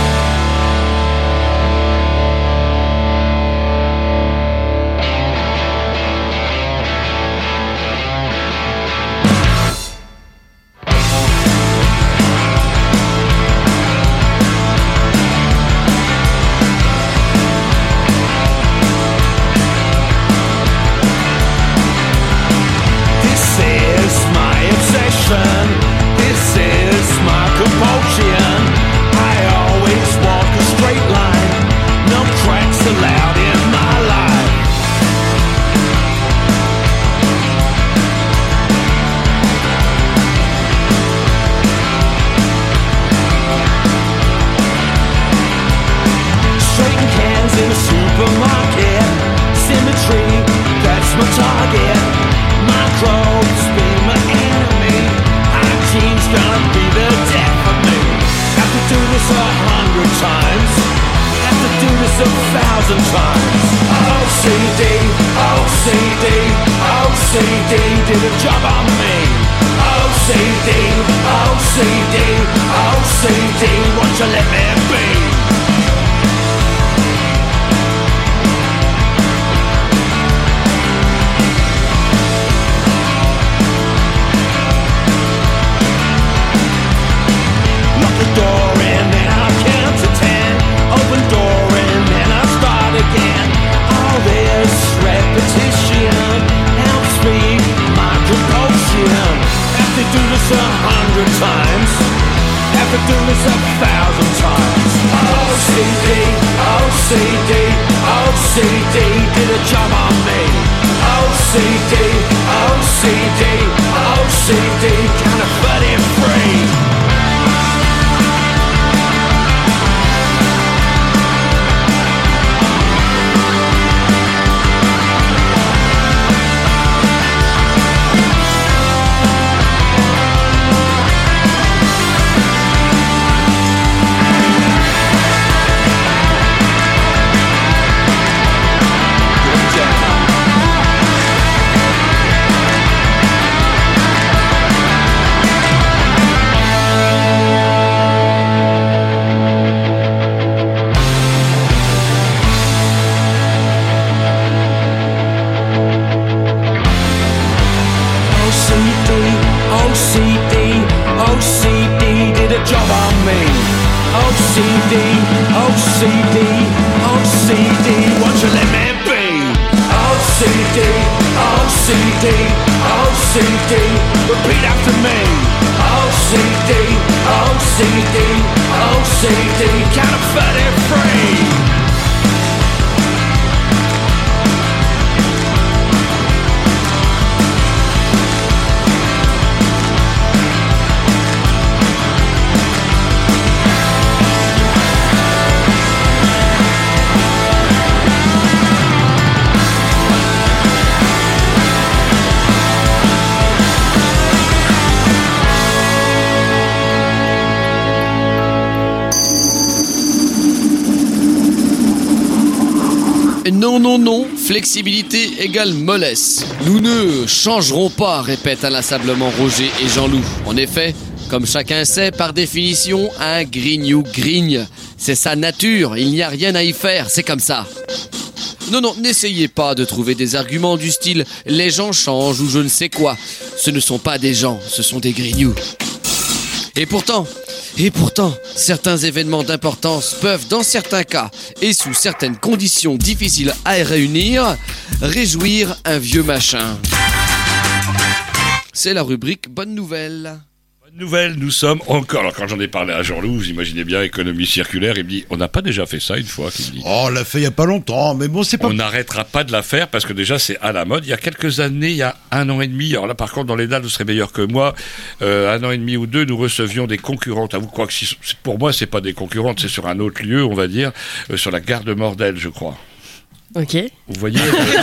This is my obsession. This is my compulsion. I always walk a straight line. No cracks allowed in my life. Straighten cans in a supermarket. Symmetry, that's my target. My clothes be my enemy. Hygiene's gonna be the death of me. Have to do this a hundred times. Have to do this a thousand times. O C D, O C D, O C D did a job on me. O C D, O C D, O C D, won't you let me be? Lock the door and then I'll count to ten. Open door and then I'll start again. All this repetition helps me my compulsion. Have to do this a hundred times. Have to do this a thousand times. O C D, O C D, O C D did a job on me. O C D, O C D, O C D, kind of buddy free. Non, non, non, flexibilité égale mollesse. Nous ne changerons pas, répètent inlassablement Roger et Jean-Loup. En effet, comme chacun sait, par définition, un grignou grigne. C'est sa nature, il n'y a rien à y faire, c'est comme ça. Non, non, n'essayez pas de trouver des arguments du style « les gens changent » ou je ne sais quoi. Ce ne sont pas des gens, ce sont des grignous. Et pourtant, et pourtant, certains événements d'importance peuvent, dans certains cas, et sous certaines conditions difficiles à réunir, réjouir un vieux machin. C'est la rubrique Bonne Nouvelle. Nouvelle, nous sommes encore. Alors quand j'en ai parlé à Jean-Loup, vous imaginez bien, économie circulaire, il me dit, on n'a pas déjà fait ça une fois, qu'il me dit. Oh, on l'a fait il y a pas longtemps, mais bon, c'est pas... On n'arrêtera pas de la faire parce que déjà c'est à la mode. Il y a quelques années, il y a un an et demi, alors là par contre dans les dates vous serez meilleur que moi, euh, un an et demi ou deux, nous recevions des concurrentes. Ah, vous croyez que si, pour moi c'est pas des concurrentes, c'est sur un autre lieu, on va dire, euh, sur la gare de Mordel, je crois. Ok. Vous voyez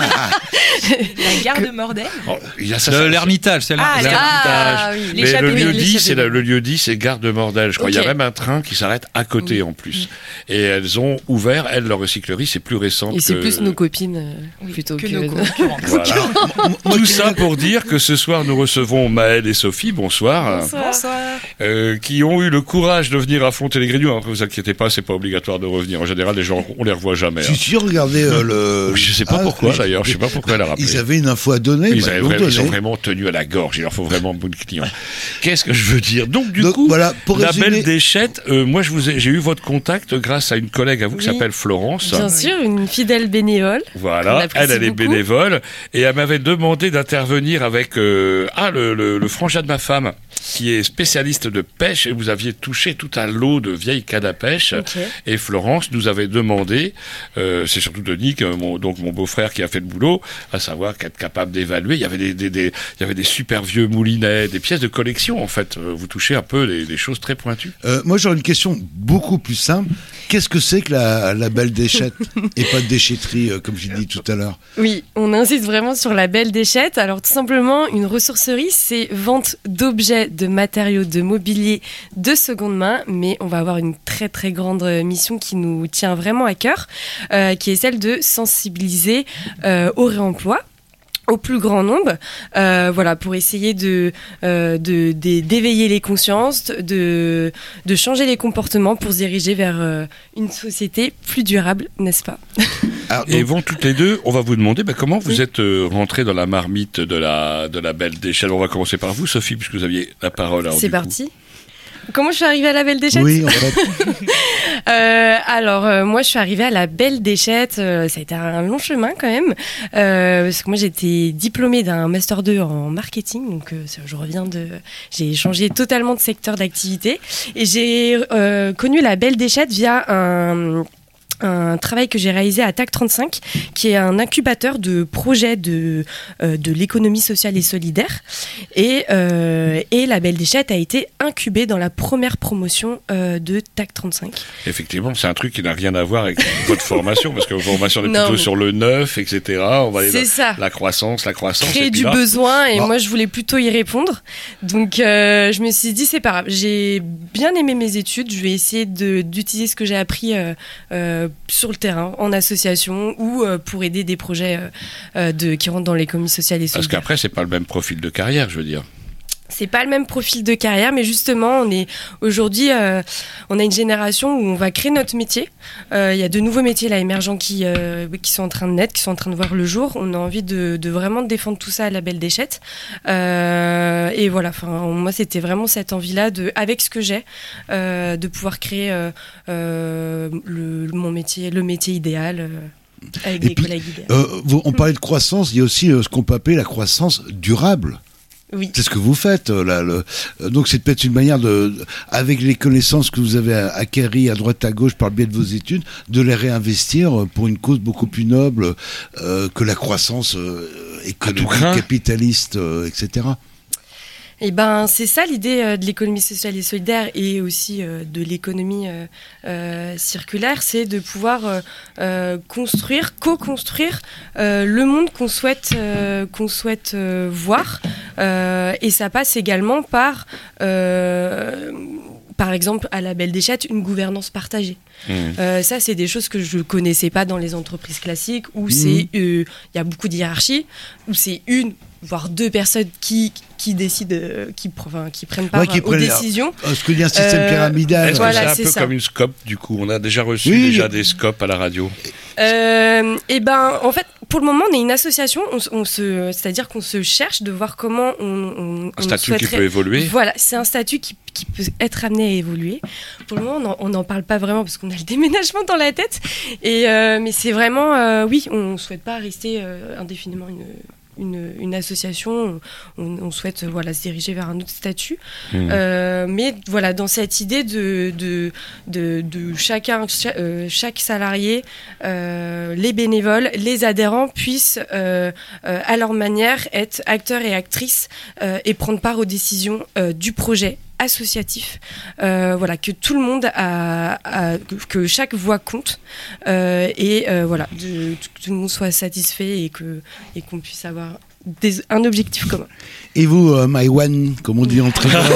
La gare de Mordel. Oh, il y a ça, Le- ça- l'Ermitage, c'est là. Ah, L'Ermitage. ah, oui. Mais L'échappée le lieu belle, dit, l'échappée c'est la- belle. le lieu dit, c'est gare de Mordel. Je crois. Ok. Il y a même un train qui s'arrête à côté en plus. Et elles ont ouvert, elles, leur recyclerie, c'est plus récent. Et c'est que- plus nos copines euh, plutôt que, que nos concurrents. Voilà. Tout ça pour dire que ce soir nous recevons Maëlle et Sophie, bonsoir, Bonsoir. euh, qui ont eu le courage de venir affronter les grignoux. Après, vous inquiétez pas, c'est pas obligatoire de revenir. En général, les gens, on les revoit jamais. Si, hein. si, regardez euh, le... Je sais pas Ah, pourquoi je- d'ailleurs, je sais pas pourquoi elle a rappelé. Ils avaient une info à donner, Ils, bah, avaient ils l'ont vraiment- ils sont donné. vraiment tenus à la gorge, il leur faut vraiment beaucoup de clients. Qu'est-ce que je veux dire? Donc du Donc, coup, voilà, pour la résumer- belle déchette, euh, moi je vous ai- j'ai eu votre contact grâce à une collègue à vous qui Oui. s'appelle Florence. Bien sûr, une fidèle bénévole. On Voilà, l'apprécie elle, elle est beaucoup. bénévole et elle m'avait demandé d'intervenir avec euh, ah le, le, le frangin de ma femme qui est spécialiste de pêche et vous aviez touché tout un lot de vieilles cannes à pêche Ok. et Florence nous avait demandé, euh, c'est surtout Denis, que mon, donc mon beau-frère qui a fait le boulot, à savoir qu'être capable d'évaluer. Il y avait des, des, des il y avait des super vieux moulinets, des pièces de collection en fait. Euh, Vous touchez un peu des, des choses très pointues. Euh, moi, j'aurais une question beaucoup plus simple. Qu'est-ce que c'est que la, la belle déchette et pas de déchetterie, euh, comme j'ai dit tout à l'heure? Oui, on insiste vraiment sur la belle déchette. Alors tout simplement, une ressourcerie, c'est vente d'objets, de matériaux, de mobilier de seconde main, mais on va avoir une très très grande euh, mission qui nous tient vraiment à cœur, euh, qui est celle de sensibiliser euh, au réemploi au plus grand nombre, euh, voilà, pour essayer de, euh, de, de- d'éveiller les consciences, de, de changer les comportements pour se diriger vers euh, une société plus durable, n'est-ce pas? Alors, Et donc, vont toutes les deux, on va vous demander bah, comment vous êtes euh, rentrés dans la marmite de la, de la belle déchette. On va commencer par vous, Sophie, puisque vous aviez la parole. alors, C'est du coup. parti. Comment je suis arrivée à la Belle Déchette? oui, en fait. Euh, alors, euh, moi, je suis arrivée à la Belle Déchette. euh, ça a été un long chemin quand même. Euh, parce que moi, j'étais diplômée d'un Master deux en marketing. Donc, euh, ça, je reviens de. J'ai changé totalement de secteur d'activité. Et j'ai euh, connu la Belle Déchette via un. un travail que j'ai réalisé à T A C trente-cinq, qui est un incubateur de projets de, euh, de l'économie sociale et solidaire. Et, euh, et la Belle Déchette a été incubée dans la première promotion euh, de T A C trente-cinq. Effectivement, c'est un truc qui n'a rien à voir avec votre formation, parce que votre formation est Non, plutôt mais- sur le neuf, et cetera. On va aller C'est dans ça. la croissance, la croissance. et Créer puis du là- besoin, et Bon. moi je voulais plutôt y répondre. Donc euh, je me suis dit, c'est pas grave, j'ai bien aimé mes études, je vais essayer de- d'utiliser ce que j'ai appris euh, euh, sur le terrain, en association, ou euh, pour aider des projets euh, euh, de, qui rentrent dans l'économie sociale et Parce solidaire. qu'après, c'est pas le même profil de carrière, je veux dire. C'est pas le même profil de carrière, mais justement, on est aujourd'hui, euh, on a une génération où on va créer notre métier. Euh, Il y a de nouveaux métiers là émergents qui euh, qui sont en train de naître, qui sont en train de voir le jour. On a envie de, de vraiment défendre tout ça à la Belle Déchette. Euh, et voilà, enfin, moi, c'était vraiment cette envie-là de, avec ce que j'ai, euh, de pouvoir créer euh, euh, le, mon métier, le métier idéal. euh, avec Et des puis, collègues idéaux. euh, vous- on parlait de croissance, il y a aussi euh, ce qu'on peut appeler la croissance durable. Oui. C'est ce que vous faites euh, là. Le... euh, Donc c'est peut-être une manière de, avec les connaissances que vous avez acquéries à droite à gauche par le biais de vos études, de les réinvestir pour une cause beaucoup plus noble euh, que la croissance euh, économique, craint. capitaliste, euh, et cetera. Eh ben, c'est ça l'idée euh, de l'économie sociale et solidaire et aussi euh, de l'économie euh, euh, circulaire, c'est de pouvoir euh, euh, construire, co-construire euh, le monde qu'on souhaite, euh, qu'on souhaite euh, voir. Euh, et ça passe également par, euh, par exemple, à la Belle des Châtes, une gouvernance partagée. Mmh. Euh, ça, c'est des choses que je connaissais pas dans les entreprises classiques, où Mmh. c'est, il y a beaucoup de hiérarchie, où c'est une voire deux personnes qui qui décident, euh, qui, pr- enfin, qui prennent part Ouais, qui aux prennent- décisions. euh, ce que dit un système Euh, pyramidal. Est-ce Voilà, que c'est c'est un peu ça. comme une scope du coup? On a déjà reçu Oui, déjà il y a- des scopes à la radio. Euh, et ben, en fait, pour le moment, on est une association. On, s- on se, c'est-à-dire qu'on se cherche de voir comment on. on Un on statut qui souhaiterait- peut évoluer. Voilà, c'est un statut qui, qui peut être amené à évoluer. Pour le moment, on n'en parle pas vraiment parce qu'on a le déménagement dans la tête. Et euh, mais c'est vraiment, euh, oui, on souhaite pas rester euh, indéfiniment une. Une, une association, on, on souhaite euh, voilà, se diriger vers un autre statut. Mmh. Euh, mais voilà, dans cette idée de, de, de, de chacun, cha- euh, chaque salarié, euh, les bénévoles, les adhérents puissent euh, euh, à leur manière être acteurs et actrices euh, et prendre part aux décisions euh, du projet associatif, euh, voilà, que tout le monde a, a- que, que chaque voix compte euh, et euh, voilà, de, que tout le monde soit satisfait et que et qu'on puisse avoir des, un objectif commun. Et vous, euh, Maïwan, comme on dit en très Alors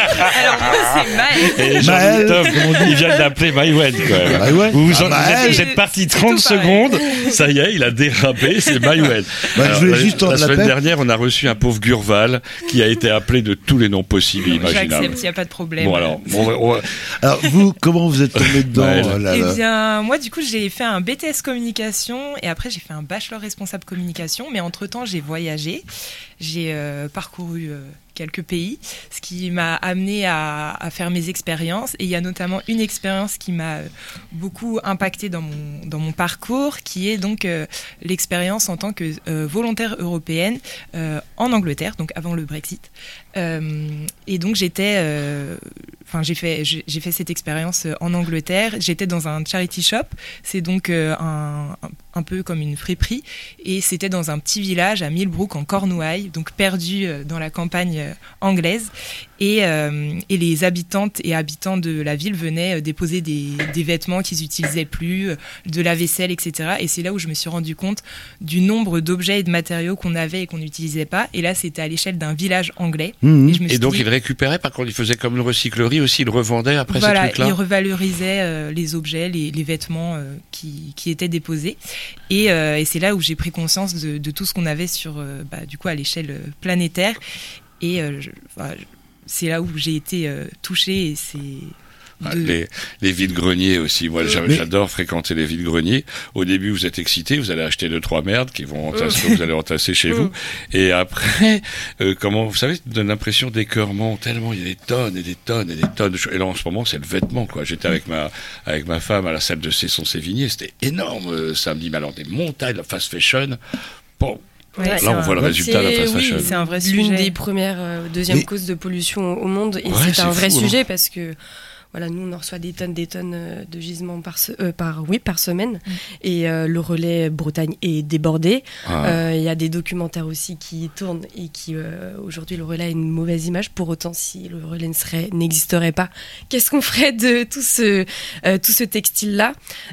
moi, c'est Maël. Et Maël, Jean-Tom, comme on dit. il vient d'appeler Maïwen quand même. Maïwen. Vous, vous, Ah, en- vous Maël. êtes, vous êtes parti C'est trente tout pareil. secondes, ça y est, il a dérapé, c'est Maïwen. Bah, je voulais la- juste la tendre la semaine perche. dernière, on a reçu un pauvre Gurval qui a été appelé de tous les noms possibles et imaginables. J'accepte, il n'y a pas de problème. Bon alors, on va- on va- Alors, vous, comment vous êtes tombé dedans Maël. euh, là, Eh là bien, moi, du coup, j'ai fait un B T S communication et après, j'ai fait un bachelor responsable communication. Mais entre-temps, j'ai voyagé. J'ai euh, parcouru euh, quelques pays, ce qui m'a amené à, à faire mes expériences. Et il y a notamment une expérience qui m'a euh, beaucoup impacté dans mon, dans mon parcours, qui est donc euh, l'expérience en tant que euh, volontaire européenne euh, en Angleterre, donc avant le Brexit. Euh, et donc, j'étais... euh, Enfin, j'ai fait, j'ai j'ai fait cette expérience euh, en Angleterre. J'étais dans un charity shop. C'est donc euh, un, un, un peu comme une friperie. Et c'était dans un petit village à Millbrook, en Cornouailles, donc perdu euh, dans la campagne euh, anglaise. Et, euh, et les habitantes et habitants de la ville venaient euh, déposer des, des vêtements qu'ils n'utilisaient plus, euh, de la vaisselle, et cetera. Et c'est là où je me suis rendu compte du nombre d'objets et de matériaux qu'on avait et qu'on n'utilisait pas. Et là, c'était à l'échelle d'un village anglais. Mmh. Et, je me suis Et donc dit, il récupérait, par contre, il faisait comme une recyclerie aussi, il revendait après voilà, ces trucs-là. il revalorisait euh, les objets, les, les vêtements euh, qui, qui étaient déposés. Et, euh, et c'est là où j'ai pris conscience de, de tout ce qu'on avait sur, euh, bah, du coup, à l'échelle euh, planétaire. Et euh, je- enfin, je- c'est là où j'ai été euh, touchée. Et c'est Ah, de- Les, les vides-greniers aussi. Moi, j'a- Mais- j'adore fréquenter les vides-greniers. Au début, vous êtes excité, vous allez acheter deux, trois merdes qui vont entasser, que vous allez entasser chez vous. Et après, euh, comment, vous savez, ça donne l'impression d'écœurement, tellement il y a des tonnes et des tonnes et des tonnes de choses. Et là, en ce moment, c'est le vêtement, quoi. J'étais avec ma, avec ma femme à la salle de Cesson-Sévigné. C'était énorme, euh, samedi. Mais alors, des montagnes, la fast fashion. Bon. Ouais, Là, c'est on un- voit le résultat de la C'est- fast oui, fashion. c'est un vrai l'une sujet. des premières, euh, deuxième Mais- cause de pollution au monde. Et Ouais, c'est c'est un vrai fou, hein. sujet parce que voilà, nous on en reçoit des tonnes, des tonnes euh, de gisements par, se- euh, par, oui, par semaine. Et euh, le relais Bretagne est débordé. Ah. Euh, Il y a des documentaires aussi qui tournent et qui euh, aujourd'hui le relais a une mauvaise image. Pour autant, si le relais ne serait, n'existerait pas, qu'est-ce qu'on ferait de tout ce, euh, tout ce textile-là?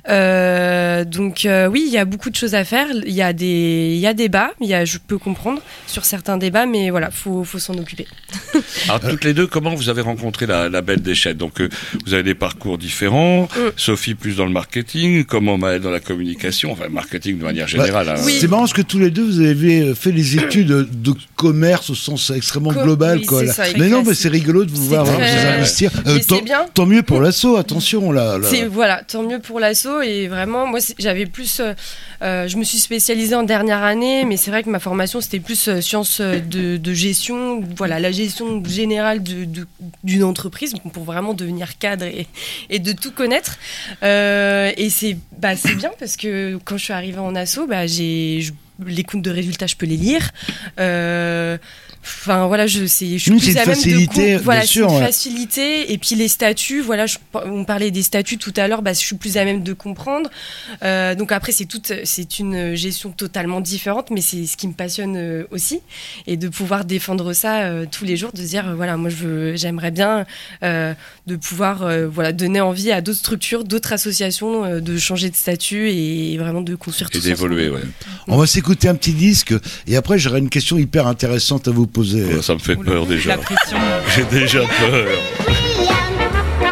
Euh, donc euh, oui, il y a beaucoup de choses à faire. Il y a des, il y a des débats. Il y a, je peux comprendre sur certains débats, mais voilà, faut, faut s'en occuper. Alors, toutes les deux, comment vous avez rencontré la, la Belle des Châtes? Donc, euh, vous avez des parcours différents. Mm. Sophie plus dans le marketing, comment Maëlle dans la communication, enfin, le marketing de manière générale. hein. C'est marrant parce que tous les deux, vous avez fait les études de commerce au sens extrêmement Co- global. oui, quoi, c'est là. ça, mais non, mais classique. c'est rigolo de vous C'est voir hein, très- vous investir. Mais c'est tant, bien. tant mieux pour l'assaut, attention là. là. C'est voilà, tant mieux pour l'assaut et vraiment moi c'est- j'avais plus euh, euh, je me suis spécialisée en dernière année mais c'est vrai que ma formation c'était plus euh, sciences euh, de, de gestion, voilà, la gestion générale de- de- d'une entreprise pour vraiment devenir cadre et, et de tout connaître. Euh, et c'est bah c'est bien parce que quand je suis arrivée en asso, bah j'ai je- les comptes de résultats, je peux les lire. Euh, Enfin voilà, je, c'est, je suis Oui, plus c'est à une même de facilité, com- voilà, bien c'est sûr, une ouais. facilité. Et puis les statuts, voilà, je- on parlait des statuts tout à l'heure, bah, je suis plus à même de comprendre. Euh, donc après, c'est toute, c'est une gestion totalement différente, mais c'est ce qui me passionne euh, aussi, et de pouvoir défendre ça euh, tous les jours, de se dire, euh, voilà, moi je veux, j'aimerais bien euh, de pouvoir, euh, voilà, donner envie à d'autres structures, d'autres associations euh, de changer de statut et vraiment de construire tout Et ça. d'évoluer, ouais. On va s'écouter un petit disque et après j'aurai une question hyper intéressante à vous poser. Ça me fait peur déjà. La pression. J'ai déjà peur.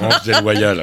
concurrence déloyale.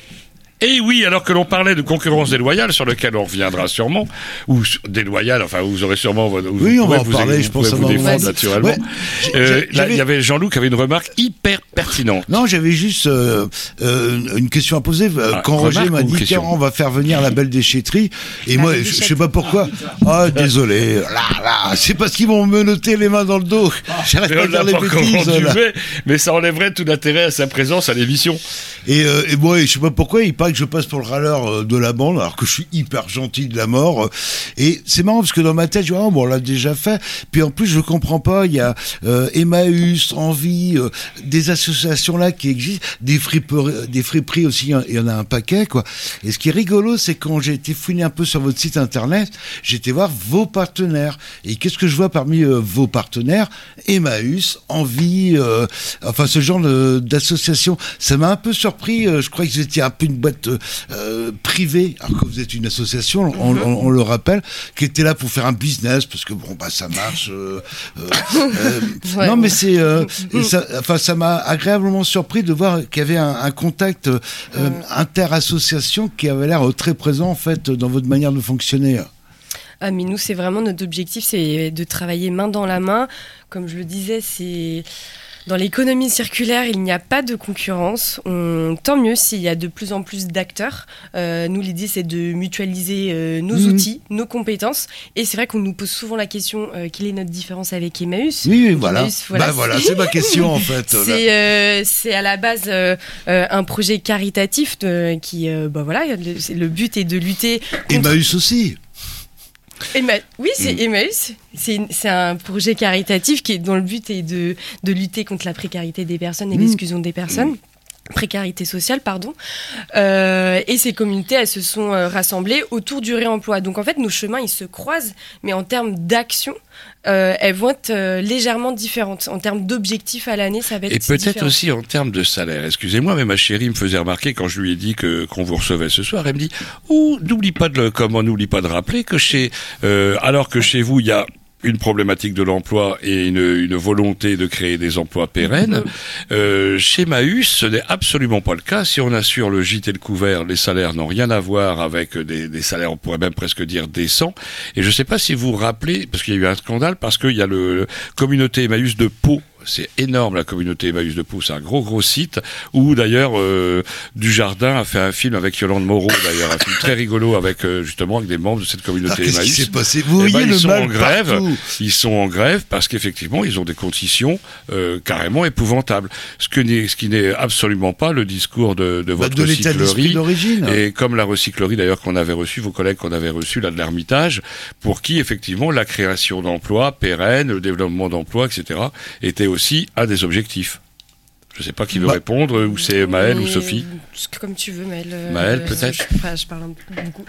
Et oui, alors que l'on parlait de concurrence déloyale, sur lequel on reviendra sûrement, ou s- déloyale, enfin, vous aurez sûrement... Vous Oui, on va pourrez en vous- parler, vous je pense, pourrez à vous un moment. défendre, Vas-y. naturellement. Ouais. Euh, J'ai- là, il y j'avais- avait Jean-Loup qui avait une remarque hyper pertinente. Non, j'avais juste euh, euh, une question à poser. Euh, Ah, Quand Roger remarque m'a ou dit, question tiens, on va faire venir la belle déchetterie, et moi, je, je sais pas pourquoi. Ah, désolé. Là, là, c'est parce qu'ils vont me noter les mains dans le dos. J'arrête Mais pas on de dire l'a les pas encore bêtises. rendu là. fait, mais ça enlèverait tout l'intérêt à sa présence à l'émission. Et, euh, et moi, je sais pas pourquoi, il paraît que je passe pour le râleur euh, de la bande, alors que je suis hyper gentil de la mort. euh. Et c'est marrant, parce que dans ma tête, je dis, oh, bon, on l'a déjà fait. Puis en plus, je comprends pas, il y a euh, Emmaüs, Envie, euh, des associations là qui existent, des friperies, des friperies aussi, il y en a un paquet, quoi. Et ce qui est rigolo, c'est quand j'ai été fouiner un peu sur votre site internet, j'ai été voir vos partenaires. Et qu'est-ce que je vois parmi euh, vos partenaires? Emmaüs, Envie, euh, enfin ce genre de- d'association. Ça m'a un peu surpris, euh, je croyais que vous étiez un peu une boîte euh, euh, privée, alors que vous êtes une association, on, Mhm. on- on le rappelle, qui était là pour faire un business, parce que bon, bah ça marche. euh, euh, euh, Ouais. non, mais c'est, euh, Mhm. et ça, enfin, ça m'a agréablement surpris de voir qu'il y avait un, un contact euh, euh, inter-association qui avait l'air euh, très présent en fait dans votre manière de fonctionner. Ah, mais nous, c'est vraiment notre objectif, c'est de travailler main dans la main. Comme je le disais, c'est dans l'économie circulaire, il n'y a pas de concurrence. On... Tant mieux s'il y a de plus en plus d'acteurs. Euh, nous, l'idée, c'est de mutualiser euh, nos Mhm. outils, nos compétences. Et c'est vrai qu'on nous pose souvent la question euh, quelle est notre différence avec Emmaüs? Oui, oui, Donc, voilà. Emmaüs, Bah voilà, c'est ma question en fait. là. C'est euh, c'est à la base euh, euh, un projet caritatif de, qui, euh, bah voilà, le, c'est- le but est de lutter contre... Emmaüs aussi. Emma- Oui, c'est Mm. Emmaüs. C'est une- c'est un projet caritatif qui est, dont le but est de, de lutter contre la précarité des personnes et Mm. l'exclusion des personnes. Précarité sociale, pardon. Euh, et ces communautés, elles se sont euh, rassemblées autour du réemploi. Donc en fait, nos chemins, ils se croisent, mais en termes d'action, euh, elles vont être euh, légèrement différentes. En termes d'objectifs à l'année, ça va être Et peut-être différent. aussi en termes de salaire. Excusez-moi, mais ma chérie me faisait remarquer quand je lui ai dit que qu'on vous recevait ce soir, elle me dit "Ouh, n'oublie pas de le, comment n'oublie pas de rappeler que chez euh, alors que chez vous il y a une problématique de l'emploi et une, une volonté de créer des emplois pérennes. Euh, chez Maüs, ce n'est absolument pas le cas. Si on assure le gîte et le couvert, les salaires n'ont rien à voir avec des, des salaires, on pourrait même presque dire décents. Et je ne sais pas si vous vous rappelez, parce qu'il y a eu un scandale, parce qu'il y a le, le communauté Emmaüs de Pau. C'est énorme, la communauté Emmaüs de Pau. C'est un gros, gros site où, d'ailleurs, euh, Dujardin a fait un film avec Yolande Moreau, d'ailleurs. Un film très rigolo avec, euh, justement, avec des membres de cette communauté Ah, qu'est-ce Emmaüs. qui s'est passé? Vous Eh ben, voyez ils le sont mal en grève. partout. Ils sont en grève parce qu'effectivement, ils ont des conditions euh, carrément épouvantables. Ce, que n'est, ce qui n'est absolument pas le discours de, de votre de l'état d'esprit recyclerie. d'origine. Et comme la recyclerie, d'ailleurs, qu'on avait reçu, vos collègues qu'on avait reçus là de l'Ermitage, pour qui, effectivement, la création d'emplois pérennes, le développement d'emplois, et cetera, était aussi un des objectifs. Je ne sais pas qui veut Bah. répondre, ou c'est Maëlle ou Mais, Sophie. euh, Comme tu veux, Maëlle. euh, Maëlle, euh, peut-être. Je, enfin, je parle un peu beaucoup.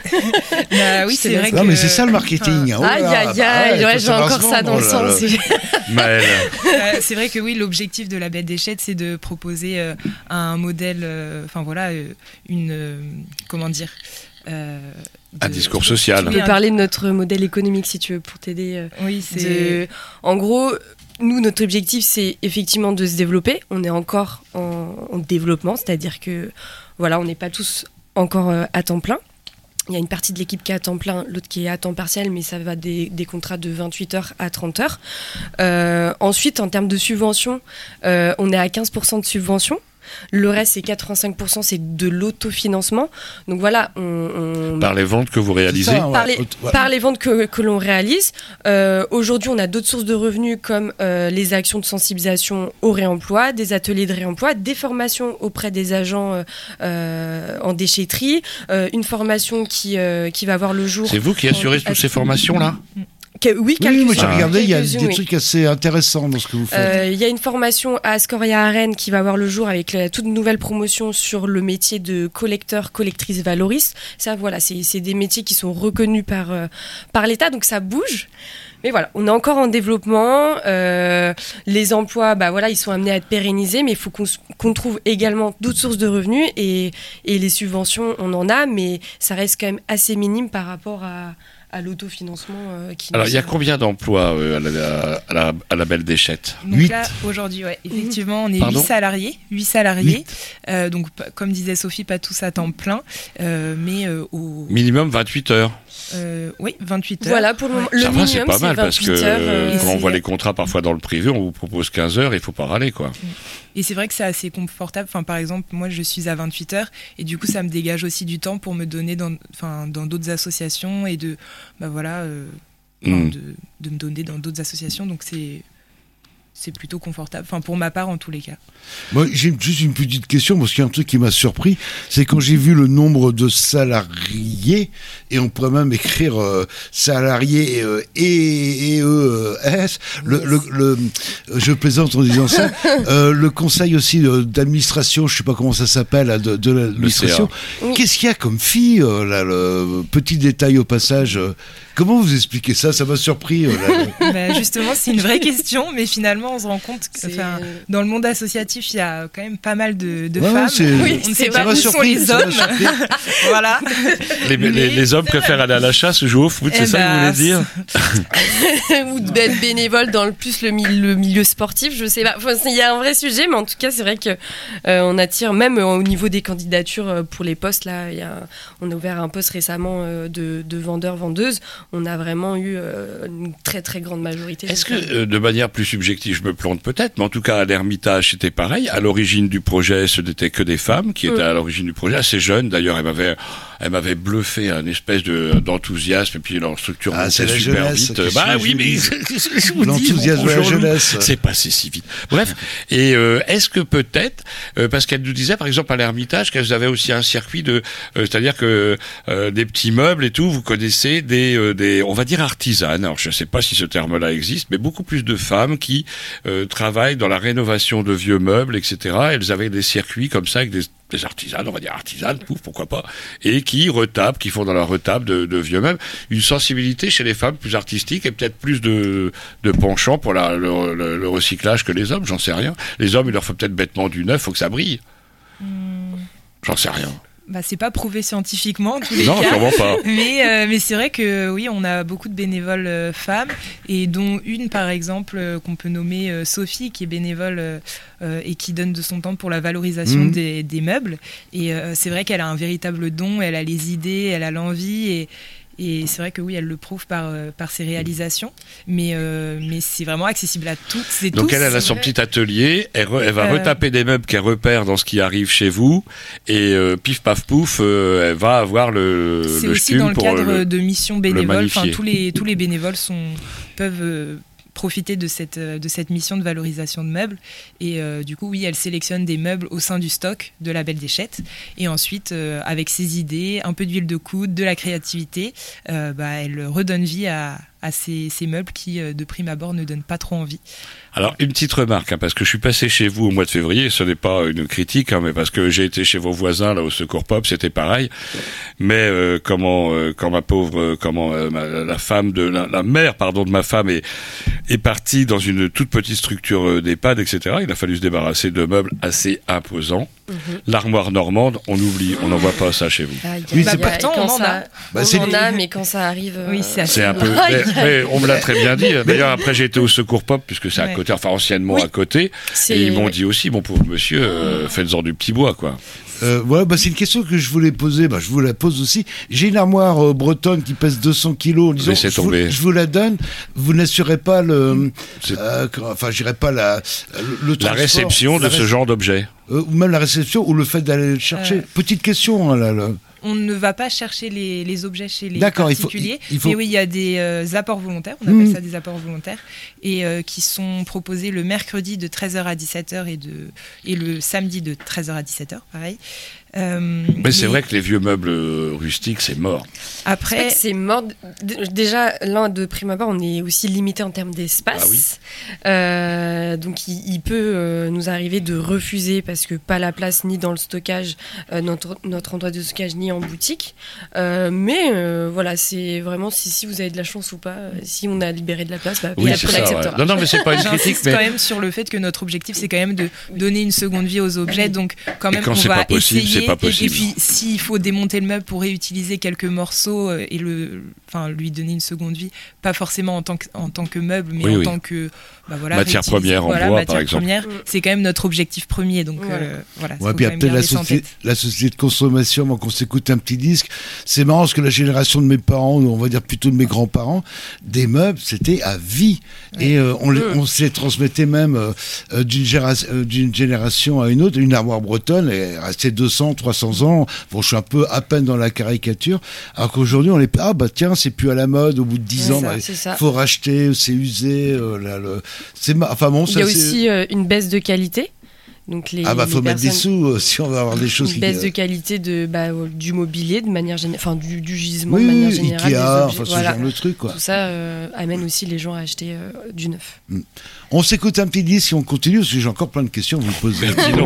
Bah oui, c'est vrai Non, que- mais c'est ça le marketing. Oh là Aïe, là, aïe, bah aïe, ouais, ouais, faut j'ai savoir encore se ça dans le vendre, sang. là. c'est- Maëlle. Euh, c'est vrai que oui, l'objectif de la Belle Déchette, c'est de proposer euh, un modèle, euh, enfin voilà, euh, une, euh, comment dire, euh, Un discours social. Tu peux parler de notre modèle économique si tu veux pour t'aider. euh, Oui, c'est- de- En gros, nous, notre objectif, c'est effectivement de se développer. On est encore en, en développement, c'est-à-dire que voilà, on n'est pas tous encore euh, à temps plein. Il y a une partie de l'équipe qui est à temps plein, l'autre qui est à temps partiel, mais ça va des, des contrats de vingt-huit heures à trente heures. Euh, ensuite, en termes de subventions, euh, on est à quinze pour cent de subventions. Le reste, c'est quatre-vingt-cinq pour cent, c'est de l'autofinancement. Donc voilà, on, on- Par les ventes que vous réalisez. ça, ouais. par, les, Ouais. par les ventes que, que l'on réalise. Euh, Aujourd'hui, on a d'autres sources de revenus comme euh, les actions de sensibilisation au réemploi, des ateliers de réemploi, des formations auprès des agents euh, euh, en déchetterie, euh, une formation qui, euh, qui va voir le jour. C'est vous qui assurez toutes ces formations-là? Que- oui, Oui, quelques-unes. moi j'ai regardé, il y a Quelques-unes, des oui. trucs assez intéressants dans ce que vous faites. Euh, Il y a une formation à Ascoria à Rennes qui va voir le jour avec la toute nouvelle promotion sur le métier de collecteur, collectrice valoriste. Ça, voilà, c'est c'est des métiers qui sont reconnus par, euh, par l'État, donc ça bouge. Mais voilà, on est encore en développement. Euh, les emplois, bah voilà, ils sont amenés à être pérennisés, mais il faut qu'on s- qu'on trouve également d'autres sources de revenus. Et, et les subventions, on en a, mais ça reste quand même assez minime par rapport à, à l'autofinancement euh, qui Alors, nous il y a sert. combien d'emplois euh, à, la, à, la, à la Belle Déchette? Donc là, aujourd'hui, ouais, effectivement, on est Pardon huit salariés. huit salariés. Euh, donc, p- comme disait Sophie, pas tous à temps plein, euh, mais euh, au. Minimum vingt-huit heures. euh, oui, vingt-huit heures. Voilà, pour le moment, le Ça va, c'est minimum, pas mal parce que vingt-huit heures, euh, euh, quand on c'est- voit les contrats parfois dans le privé, on vous propose quinze heures, il faut pas râler quoi. Et c'est vrai que c'est assez confortable. Enfin, par exemple, moi, je suis à vingt-huit heures et du coup, ça me dégage aussi du temps pour me donner dans, enfin, dans d'autres associations et de, bah voilà, euh, enfin, Mm. de, de me donner dans d'autres associations. Donc, c'est, c'est plutôt confortable. Enfin, pour ma part, en tous les cas. Moi, j'ai juste une petite question, parce qu'il y a un truc qui m'a surpris, c'est quand j'ai vu le nombre de salariés, et on pourrait même écrire euh, salariés euh, et, et eux, euh, S, le, le, le- je plaisante en disant ça, euh, le conseil aussi euh, d'administration, je sais pas comment ça s'appelle, là, de, de l'administration. Oui. Qu'est-ce qu'il y a comme fille, euh, là, le petit détail au passage, euh, comment vous expliquez ça? Ça m'a surpris. euh, là, le- Bah, justement, c'est une vraie question, mais finalement, on se rend compte que C'est- enfin, dans le monde associatif, il y a quand même pas mal de, de Ouais, femmes. c'est- Oui, on ne c'est sait pas vrai. où Ça sont m'a surpris, les ça m'a hommes. surpris. Voilà. Les, Mais- les- les hommes préfèrent aller à la chasse ou jouer au foot, Eh c'est ça bah, que vous voulez dire? ou d'être bénévole dans le plus le, mi- le milieu sportif, je sais pas. Enfin, il y a un vrai sujet, mais en tout cas, c'est vrai que euh, on attire même euh, au niveau des candidatures euh, pour les postes. Là, il y a, on a ouvert un poste récemment euh, de, de vendeur vendeuse. On a vraiment eu euh, une très très grande majorité. de Est-ce que, femmes. euh, de manière plus subjective, je me plante peut-être, mais en tout cas à l'Ermitage, c'était pareil. À l'origine du projet, ce n'était que des femmes qui étaient Mm. à l'origine du projet, assez jeunes. D'ailleurs, elles m'avaient, elles m'avaient bluffé un espèce de, d'enthousiasme, et puis leur structure Ah, montait c'est la super jeunesse vite. qui Bah change oui, les mais vies. je vous dis, L'enthousiasme de la bonjour, jeunesse. c'est passé si vite. Bref, et euh, est-ce que peut-être, euh, parce qu'elle nous disait par exemple à l'Ermitage qu'elles avaient aussi un circuit de, euh, c'est-à-dire que euh, des petits meubles et tout, vous connaissez des, euh, des, on va dire artisanes. Alors je ne sais pas si ce terme-là existe, mais beaucoup plus de femmes qui euh, travaillent dans la rénovation de vieux meubles, et cetera. Elles avaient des circuits comme ça avec des des artisanes, on va dire artisanes, pouf, pourquoi pas, et qui retapent, qui font dans leur retable de, de vieux meubles, une sensibilité chez les femmes plus artistique et peut-être plus de, de penchant pour la, le, le- le recyclage que les hommes, j'en sais rien. Les hommes, il leur faut peut-être bêtement du neuf, faut que ça brille. J'en sais rien. Bah, c'est pas prouvé scientifiquement en tous les Non, cas. sûrement pas. Mais, euh, mais c'est vrai que oui, on a beaucoup de bénévoles euh, femmes et dont une par exemple euh, qu'on peut nommer euh, Sophie qui est bénévole euh, euh, et qui donne de son temps pour la valorisation Mhm. des, des meubles. Et euh, c'est vrai qu'elle a un véritable don, elle a les idées, elle a l'envie et Et c'est vrai que oui, elle le prouve par, euh, par ses réalisations, mais, euh, mais c'est vraiment accessible à toutes et tous. Donc elle, elle a son petit atelier, elle, re- elle va Euh. retaper des meubles qu'elle repère dans ce qui arrive chez vous, et euh, pif paf pouf, euh, elle va avoir le, C'est le aussi stume dans le pour cadre le- de missions le bénévoles. Enfin, magnifier. tous les tous les bénévoles sont peuvent euh, profiter de cette euh, de cette mission de valorisation de meubles. Et euh, du coup, oui, elle sélectionne des meubles au sein du stock de la Belle Déchette. Et ensuite, euh, avec ses idées, un peu d'huile de coude, de la créativité, euh, bah, elle redonne vie à à ces, ces meubles qui, euh, de prime abord, ne donnent pas trop envie. Alors, une petite remarque, hein, parce que je suis passé chez vous au mois de février, ce n'est pas une critique, hein, mais parce que j'ai été chez vos voisins, là, au Secours Pop, c'était pareil. Mais euh, comment, euh, quand ma pauvre, euh, comment euh, ma- la femme de la, la mère, pardon, de ma femme est est partie dans une toute petite structure euh, d'EHPAD, et cetera. Il a fallu se débarrasser de meubles assez imposants. Mhm. L'armoire normande, on oublie, on n'en voit pas ça chez vous. Aïe, Oui, aïe, c'est aïe, pas- et pourtant, quand on en ça- a. Bah, on c'est en les- a, mais quand ça arrive. euh, Oui, c'est assez C'est un peu. Aïe, mais- aïe. mais on me l'a très bien dit. D'ailleurs, après, j'ai été au Secours Pop, puisque c'est à Ouais. côté, enfin, anciennement Oui. à côté. C'est- Et ils m'ont ouais. dit aussi, bon, pauvre monsieur, euh, faites-en du petit bois, quoi. Euh, voilà, bah, c'est une question que je voulais poser, bah, je vous la pose aussi. J'ai une armoire euh, bretonne qui pèse deux cents kilos. Disons, Laissez je, vous, tomber. je vous la donne, vous n'assurez pas le, C'est- euh, comment- enfin, j'irai pas la, le, le La transport, réception de la ce réce- genre d'objet. euh, ou même la réception ou le fait d'aller le chercher. Euh. Petite question, hein, là, là. On ne va pas chercher les, les objets chez les D'accord, il faut- particuliers. il- il faut- Mais oui, il y a des euh, apports volontaires, on appelle Mhm. ça des apports volontaires, et euh, qui sont proposés le mercredi de treize heures à dix-sept heures et, de, et le samedi de treize heures à dix-sept heures, pareil. Euh, Mais c'est vrai que les vieux meubles euh, rustiques, c'est mort. C'est vrai Après, que c'est mort. D- Déjà, là, de prime abord, on est aussi limité en termes d'espace. Ah oui. Euh, donc, il, il peut euh, nous arriver de refuser parce que pas la place ni dans le stockage, euh, notre, notre endroit de stockage, ni en boutique. Euh, mais euh, voilà, c'est vraiment si, si vous avez de la chance ou pas. euh, Si on a libéré de la place, bah, Oui, après, c'est on ça. l'acceptera. ouais. Non, non, mais c'est pas une critique, j'insiste mais. quand même sur le fait que notre objectif, c'est quand même de donner une seconde vie aux objets. Donc, quand Et même, quand on c'est va pas possible, essayer c'est pas Et, possible. et puis, s'il faut démonter le meuble pour réutiliser quelques morceaux euh, et le, enfin, lui donner une seconde vie, pas forcément en tant que, en tant que meuble, mais Oui, en oui. tant que bah, voilà, Matière réutiliser- première en voilà, bois, matière par exemple. première, c'est quand même notre objectif premier. Donc Voilà. euh, voilà. Ouais, faut puis quand même peut-être la, garder ça en société- tête. la société de consommation, avant qu'on s'écoute un petit disque, c'est marrant parce que la génération de mes parents, ou on va dire plutôt de mes grands-parents, des meubles, c'était à vie. Et euh, on, les- on se les transmettait même euh, euh, d'une, géra- euh, d'une génération à une autre. Une armoire bretonne elle est restée deux cents, trois cents ans. Bon, je suis un peu à peine dans la caricature. Alors qu'aujourd'hui, on les... Ah bah tiens, c'est plus à la mode, au bout de dix Ouais, ans, ça, bah, c'est ça. faut racheter, c'est usé. euh, là, le... c'est ma- Enfin bon, Il ça y a c'est... aussi euh, une baisse de qualité. Donc les, Ah bah les faut mettre des personnes- sous euh, si on va avoir des choses une qui... baisse de qualité de bah, euh, du mobilier de manière générale, enfin du, du gisement Oui, de manière oui, générale. Ikea, des objets, enfin, ce voilà. genre de truc, quoi. Tout ça euh, amène aussi les gens à acheter euh, du neuf. On s'écoute un petit disque et on continue parce que j'ai encore plein de questions à vous poser.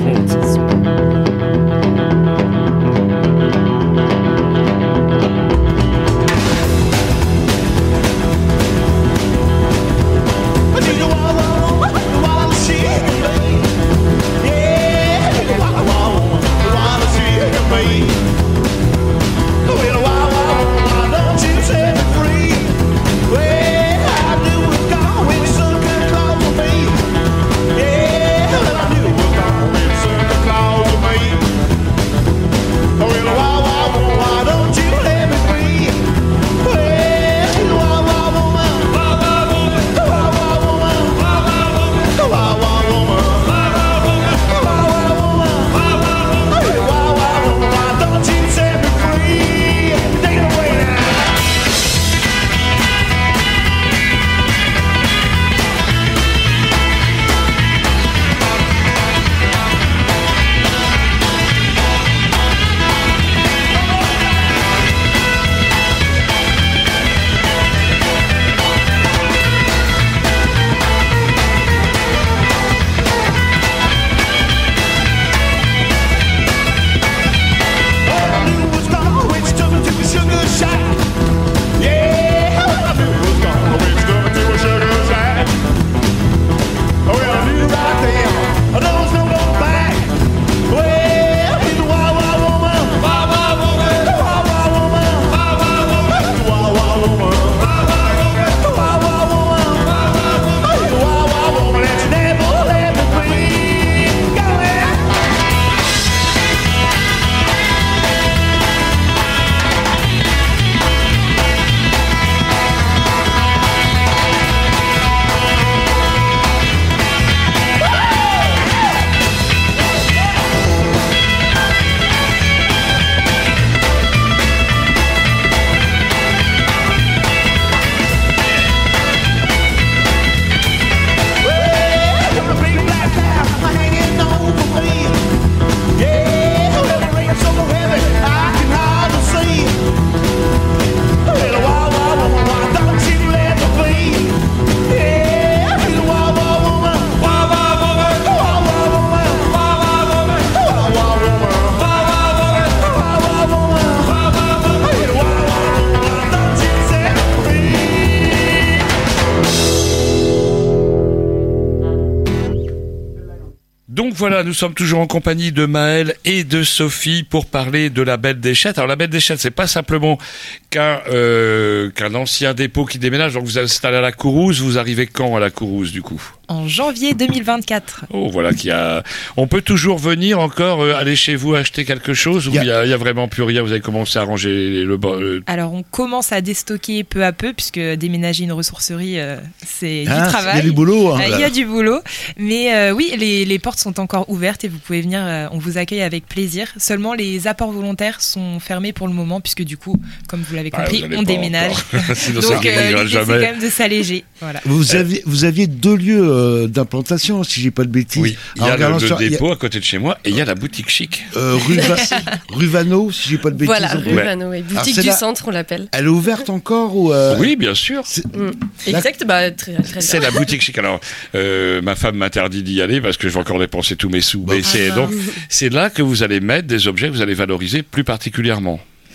Donc voilà, nous sommes toujours en compagnie de Maël et de Sophie pour parler de la Belle des Châtes. Alors la Belle des Châtes, c'est pas simplement qu'un euh, qu'un ancien dépôt qui déménage. Donc vous installez à la Courouse. Vous arrivez quand à la Courouse du coup? En janvier deux mille vingt-quatre. Oh voilà, qu'il y a. On peut toujours venir encore euh, aller chez vous acheter quelque chose ou il y a, il y a vraiment plus rien. Vous avez commencé à ranger le. le... Alors on commence à déstocker peu à peu puisque déménager une ressourcerie euh, c'est Ah, du travail. il y a du boulot, hein, Euh, là. Il y a du boulot, mais euh, oui, les, les portes sont encore ouvertes et vous pouvez venir. euh, on vous accueille avec plaisir. Seulement les apports volontaires sont fermés pour le moment puisque du coup, comme vous l'avez Ah, compris, vous allez on pas déménage. encore. Sinon, ça Donc guérira euh, l'idée c'est jamais. quand même de s'alléger. Voilà. Vous aviez, vous aviez deux lieux euh, d'implantation, si j'ai pas de bêtises. Oui, il y a Alors, le, regardant le sur- il y a- dépôt à côté de chez moi et il y a la boutique chic. euh, rue, Va- rue Vano, si j'ai pas de bêtises. Voilà, rue Ouais. Vano, ouais. Alors, Boutique c'est du là- centre, on l'appelle. Elle est ouverte encore ou euh, Oui, bien sûr. Mm. Exact, bah, très, très C'est bien. la boutique chic. Alors, euh, ma femme m'interdit d'y aller parce que je vais encore dépenser tous mes sous. Mais c'est Ah. donc c'est là que vous allez mettre des objets que vous allez valoriser plus particulièrement.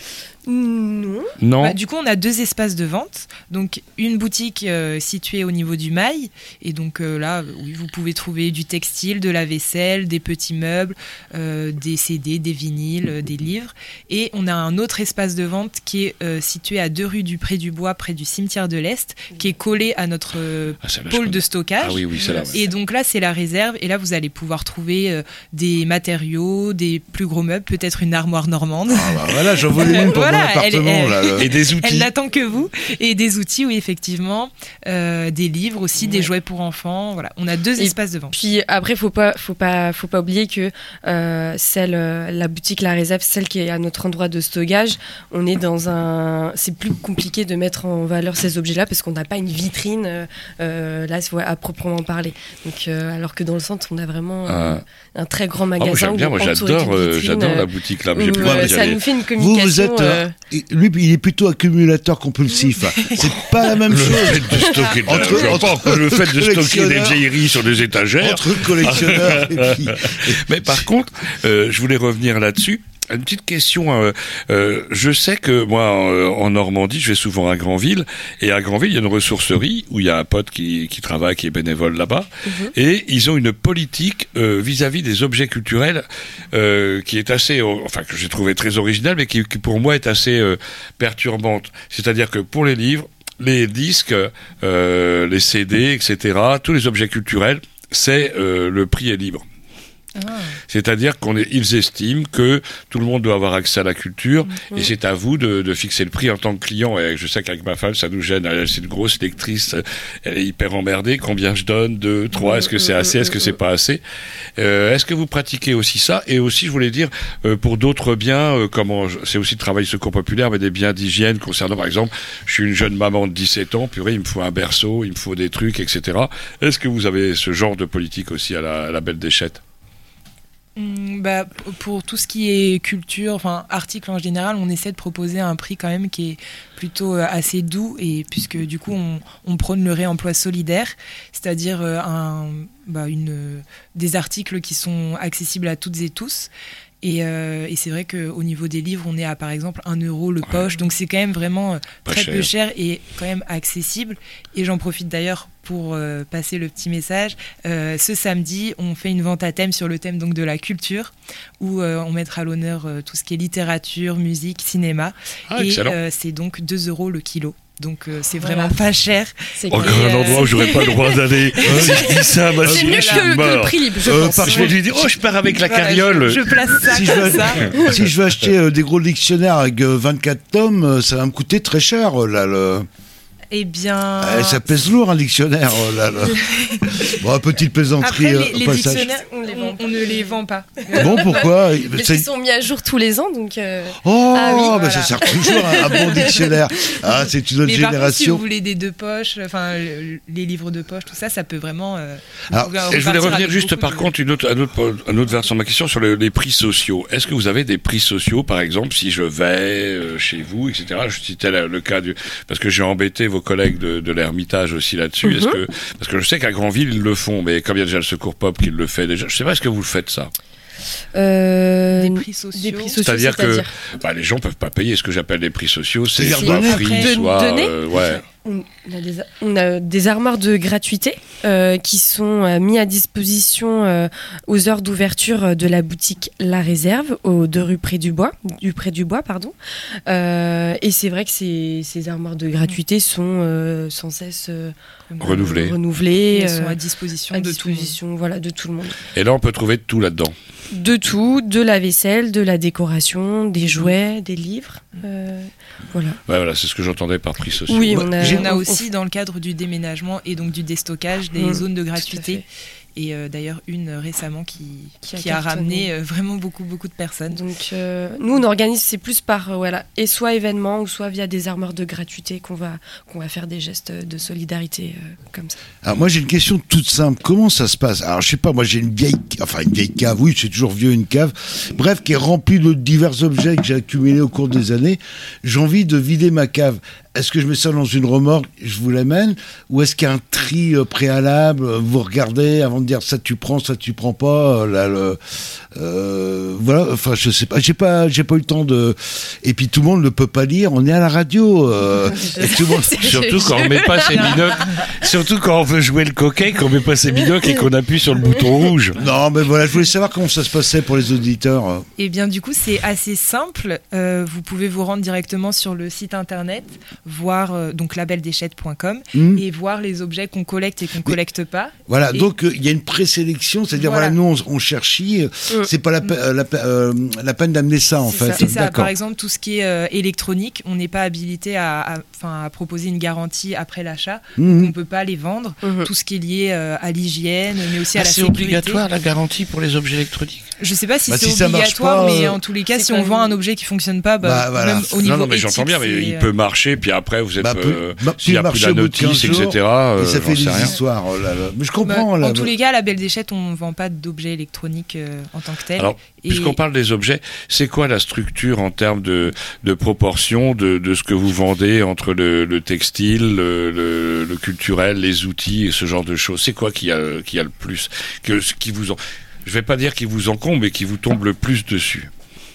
Non. Non. Bah, du coup, on a deux espaces de vente. Donc, une boutique euh, située au niveau du Mail. Et donc euh, là, oui, vous pouvez trouver du textile, de la vaisselle, des petits meubles, euh, des C D, des vinyles, euh, des livres. Et on a un autre espace de vente qui est euh, situé à deux rues du Pré du Bois, près du cimetière de l'Est, qui est collé à notre euh, Ah, celle-là, je pôle connais. de stockage. Ah oui, oui, celle-là, ouais. Et donc là, c'est la réserve. Et là, vous allez pouvoir trouver euh, des matériaux, des plus gros meubles, peut-être une armoire normande. Ah bah voilà, j'en voulais une pour Voilà, mon elle est- appartement. elle- là, le- Et des outils. Elle n'attend que vous. Et des outils, oui, effectivement. Euh, des livres aussi, des Ouais. jouets pour enfants. Voilà, on a deux Et espaces de vente. Puis après, faut pas, faut pas, faut pas oublier que euh, celle, euh, la boutique La Réserve, celle qui est à notre endroit de stockage, on est dans un, c'est plus compliqué de mettre en valeur ces objets-là parce qu'on n'a pas une vitrine euh, euh, là, ouais, à proprement parler. Donc, euh, alors que dans le centre, on a vraiment euh, Ah. un très grand Ah, magasin. moi, j'aime bien, où moi entouré j'adore, d'une euh, vitrine, j'adore euh, la boutique là. J'ai où, plus euh, envie d'y ça aller. nous fait une Vous, communication. vous êtes. euh, euh, et lui, il est plutôt accumulateur compulsif. C'est pas la même Le chose. fait de stocker, de- Entre- j'entends entre que le fait de stocker des collectionneurs- vieilleries sur des étagères. Entre collectionneurs et puis. Mais par contre, euh, je voulais revenir là-dessus. Une petite question. Euh, euh, je sais que moi, euh, en Normandie, je vais souvent à Granville, et à Granville, il y a une ressourcerie où il y a un pote qui, qui travaille, qui est bénévole là-bas, Mhm. et ils ont une politique euh, vis-à-vis des objets culturels euh, qui est assez, euh, enfin que j'ai trouvé très originale, mais qui, qui pour moi est assez euh, perturbante. C'est-à-dire que pour les livres, les disques, euh, les C D, et cetera, tous les objets culturels, c'est euh, le prix est libre. C'est-à-dire qu'on est, ils estiment que tout le monde doit avoir accès à la culture Mhm. et c'est à vous de, de fixer le prix en tant que client. Et je sais qu'avec ma femme, ça nous gêne. Elle, c'est une grosse lectrice, elle est hyper emmerdée. Combien je donne? Deux, trois? Est-ce que c'est assez? Est-ce que c'est pas assez? Euh, est-ce que vous pratiquez aussi ça? Et aussi, je voulais dire, euh, pour d'autres biens, euh, comment, je- c'est aussi le travail secours populaire, mais des biens d'hygiène concernant, par exemple, je suis une jeune maman de dix-sept ans, purée, il me faut un berceau, il me faut des trucs, et cetera. Est-ce que vous avez ce genre de politique aussi à la, à la Belle Déchette? Hum, bah, p- pour tout ce qui est culture, enfin article en général, on essaie de proposer un prix quand même qui est plutôt euh, assez doux et puisque du coup on, on prône le réemploi solidaire, c'est-à-dire euh, un, bah, une, euh, des articles qui sont accessibles à toutes et tous. Et, euh, et c'est vrai qu'au niveau des livres, on est à par exemple un euro le poche, donc c'est quand même vraiment euh, Pas très cher. peu cher et quand même accessible. Et j'en profite d'ailleurs pour euh, passer le petit message. Euh, ce samedi, on fait une vente à thème sur le thème donc de la culture, où euh, on mettra à l'honneur euh, tout ce qui est littérature, musique, cinéma. Ah, et excellent. euh, c'est donc deux euros le kilo. Donc euh, c'est Voilà. vraiment pas cher. C'est Encore Et, un euh, endroit où j'aurais pas le droit d'aller. Si je dis ça, ma C'est fille, mieux je suis que, que le mort. prix libre, je Euh, pense. par Je vais lui dire, oh, je pars avec la Voilà, carriole. Je, je place ça Si je, comme veux, ça. si je veux acheter euh, des gros dictionnaires avec euh, vingt-quatre tomes, euh, ça va me coûter très cher. euh, Là, le... Eh bien. Eh, ça pèse lourd un dictionnaire. euh, Là, là. Bon, petite plaisanterie. Après, euh, les, au les passage. dictionnaires, on, on- on ne les vend pas. Bon, pourquoi Mais C'est- ils sont mis à jour tous les ans, donc. euh, Oh, Ah oui, bah, voilà. ça sert toujours à un bon dictionnaire. Ah, c'est une autre Mais par contre, si génération. vous voulez des deux poches, enfin le- les livres de poche, tout ça, ça peut vraiment. euh, Alors, vous pouvez Et je voulais repartir revenir avec juste beaucoup par de- contre une autre, un autre, un autre versant de ma question sur le- les prix sociaux. Est-ce que vous avez des prix sociaux, par exemple, si je vais euh, chez vous, et cetera. Je citais le, le cas du, parce que j'ai embêté vos collègues de, de l'Ermitage aussi là-dessus. Est-ce Mhm. que, parce que je sais qu'à Granville ils le font, mais comme il y a déjà le Secours Pop qui le fait déjà, je sais pas, est-ce que vous le faites ça? euh, Des prix sociaux. Des prix sociaux, C'est-à-dire que c'est-à-dire bah, les gens peuvent pas payer ce que j'appelle les prix sociaux, c'est C'est-à-dire soit donner. free, De- soit donner euh, ouais. On a des, on a des armoires de gratuité euh, qui sont euh, mis à disposition euh, aux heures d'ouverture de la boutique La Réserve, aux deux rue Pré du Bois, du Pré du Bois, pardon. Euh, et c'est vrai que ces, ces armoires de gratuité sont euh, sans cesse euh, Renouvelées. renouvelées, Elles sont euh, à disposition à de tout le monde. disposition, voilà, de tout le monde. Et là on peut trouver de tout là-dedans. De tout, de la vaisselle, de la décoration, des jouets, des livres. euh, voilà. Ouais, voilà, c'est ce que j'entendais par prix sociaux. Oui, Ouais, on a, j'ai- On a on- aussi, dans le cadre du déménagement et donc du déstockage, des Mmh, zones de tout à gratuité. fait. Et euh, d'ailleurs, une euh, récemment qui, Qui a qui a cartonné. ramené euh, vraiment beaucoup, beaucoup de personnes. Donc, euh, nous, on organise, c'est plus par, euh, voilà, et soit événement, ou soit via des armoires de gratuité qu'on va, qu'on va faire des gestes de solidarité euh, comme ça. Alors moi j'ai une question toute simple. Comment ça se passe? Alors je sais pas, moi j'ai une vieille, enfin une vieille cave, oui c'est toujours vieux une cave, bref qui est remplie de divers objets que j'ai accumulés au cours des années. J'ai envie de vider ma cave. est-ce que je mets ça dans une remorque, je vous l'amène, ou est-ce qu'il y a un tri euh, préalable, euh, vous regardez avant de dire ça tu prends, ça tu prends pas, euh, là, le, euh, voilà, enfin je sais pas, j'ai pas, j'ai pas eu le temps de, et puis tout le monde ne peut pas lire, on est à la radio, euh, et tout le monde... Surtout quand on met pas ses binocles, surtout quand on veut jouer le coquet, qu'on met pas ses binocles et qu'on appuie sur le bouton rouge. Non, mais voilà, je voulais savoir comment ça se passait pour les auditeurs. Et bien du coup c'est assez simple, euh, vous pouvez vous rendre directement sur le site internet, voir euh, donc labeldéchette point com Mmh. et voir les objets qu'on collecte et qu'on collecte pas. Voilà, Et- donc euh, il y a une présélection, c'est-à-dire voilà, Voilà. nous on, on cherche, euh, c'est pas la, pe- euh, la, pe- euh, la peine d'amener ça en C'est fait. ça, c'est ça. D'accord. Par exemple, tout ce qui est euh, électronique, on n'est pas habilité à, à, enfin, à proposer une garantie après l'achat. Mhm. Donc on ne peut pas les vendre. Tout ce qui est lié euh, à l'hygiène, mais aussi Ah, à la c'est sécurité. obligatoire la garantie pour les objets électroniques. Je sais pas si Bah, c'est si ça marche obligatoire, pas, mais euh, en tous les cas, c'est si pas on vend une- un objet qui fonctionne pas, bah, Bah, voilà. même au niveau Non, non, mais éthique, j'entends bien, mais c'est, il euh, peut marcher, puis après vous êtes, Bah, peut- euh, bah, s'il n'y a peut plus marcher la au bout de quinze notice, et jours, cetera. et euh, ça fait j'en sais des rien. histoires. oh là là. Mais je bah, comprends. là. en tous les cas, à la Belle Déchette, on ne vend pas d'objets électroniques euh, en tant que tel. Alors, Et- puisqu'on parle des objets, c'est quoi la structure en termes de, de proportion de, de ce que vous vendez entre le, le textile, le, le, le culturel, les outils et ce genre de choses? C'est quoi qui a, qui a le plus que, ce qui vous en, je vais pas dire qui vous encombre, mais qui vous tombe le plus dessus?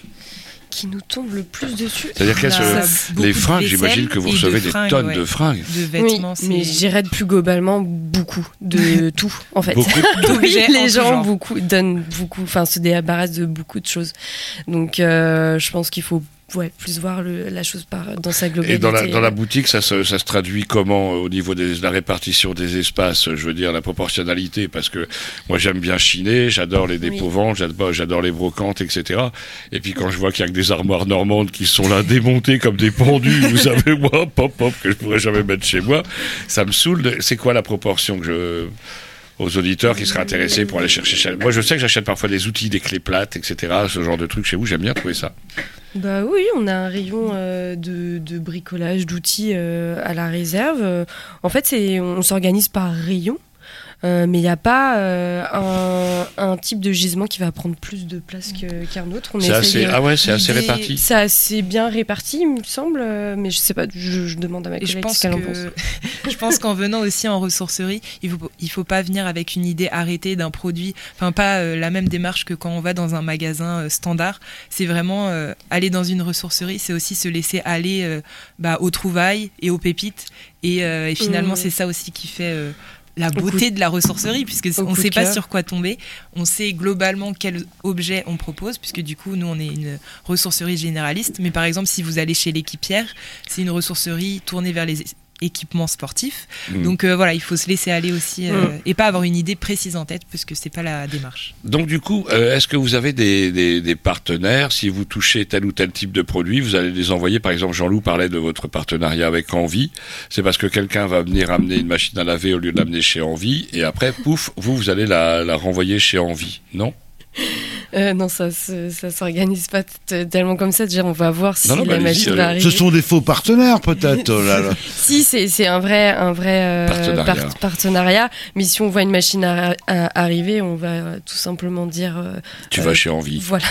Qui nous tombe le plus dessus. C'est-à-dire qu'est-ce On a que beaucoup les de fringues, vaisselle j'imagine que vous et de recevez des fringues, tonnes ouais. de fringues. De Oui, vêtements, mais c'est- je dirais plus globalement beaucoup de tout en fait. Beaucoup d'objets Oui, en les tout gens genre. beaucoup donnent beaucoup, enfin se débarrassent de beaucoup de choses. Donc euh, je pense qu'il faut ouais, plus voir le, la chose par, dans sa globalité. Et dans la, dans la boutique, ça se, ça se traduit comment euh, au niveau de la répartition des espaces? Je veux dire, la proportionnalité, parce que moi j'aime bien chiner, j'adore les dépôt-ventes, j'adore, j'adore les brocantes, et cetera. Et puis quand je vois qu'il y a que des armoires normandes qui sont là démontées comme des pendus, vous savez, moi, pop, pop, que je pourrais jamais mettre chez moi, ça me saoule. de- C'est quoi la proportion que je... aux auditeurs qui seraient intéressés pour aller chercher chez... Moi je sais que j'achète parfois des outils, des clés plates, et cetera. Ce genre de trucs chez vous, j'aime bien trouver ça. Bah oui, on a un rayon euh, de, de bricolage, d'outils euh, à la réserve. Euh, En fait, c'est, on s'organise par rayon. Euh, mais il n'y a pas euh, un, un type de gisement qui va prendre plus de place que- qu'un autre. On C'est essaye, assez- euh, ah ouais, c'est assez l'idée- réparti. C'est assez bien réparti, il me semble. euh, Mais je sais pas, je, je demande à ma Et je collègue pense ce qu'elle en que pense. je pense qu'en venant aussi en ressourcerie, il faut il faut pas venir avec une idée arrêtée d'un produit, enfin pas euh, la même démarche que quand on va dans un magasin euh, standard. C'est vraiment euh, aller dans une ressourcerie, c'est aussi se laisser aller euh, bah, aux trouvailles et aux pépites. Et, euh, et finalement, Mmh. c'est ça aussi qui fait euh, la Au beauté coup- de la ressourcerie, puisque au on coup sait de pas cœur. sur quoi tomber. On sait globalement quel objet on propose, puisque du coup, nous, on est une ressourcerie généraliste. Mais par exemple, si vous allez chez l'équipière, c'est une ressourcerie tournée vers les équipements sportifs. Mmh. Donc euh, voilà, il faut se laisser aller aussi euh, Mmh. et pas avoir une idée précise en tête, parce que c'est pas la démarche. Donc du coup, euh, est-ce que vous avez des, des, des partenaires? Si vous touchez tel ou tel type de produit, vous allez les envoyer. Par exemple, Jean-Loup parlait de votre partenariat avec Envie. C'est parce que quelqu'un va venir amener une machine à laver au lieu de l'amener chez Envie, et après, pouf, vous, vous allez la, la renvoyer chez Envie, non? Euh, non, ça se- ça s'organise pas t- tellement comme ça. Déjà, on va voir si Non, non, la bah, machine allez-y, va allez. arriver. Ce sont des faux partenaires, peut-être. oh là là. Si, c'est c'est un vrai, un vrai euh, Partenariat. par- partenariat. Mais si on voit une machine à- à- arriver, on va euh, tout simplement dire. euh, Tu euh, vas chez Envie. Voilà.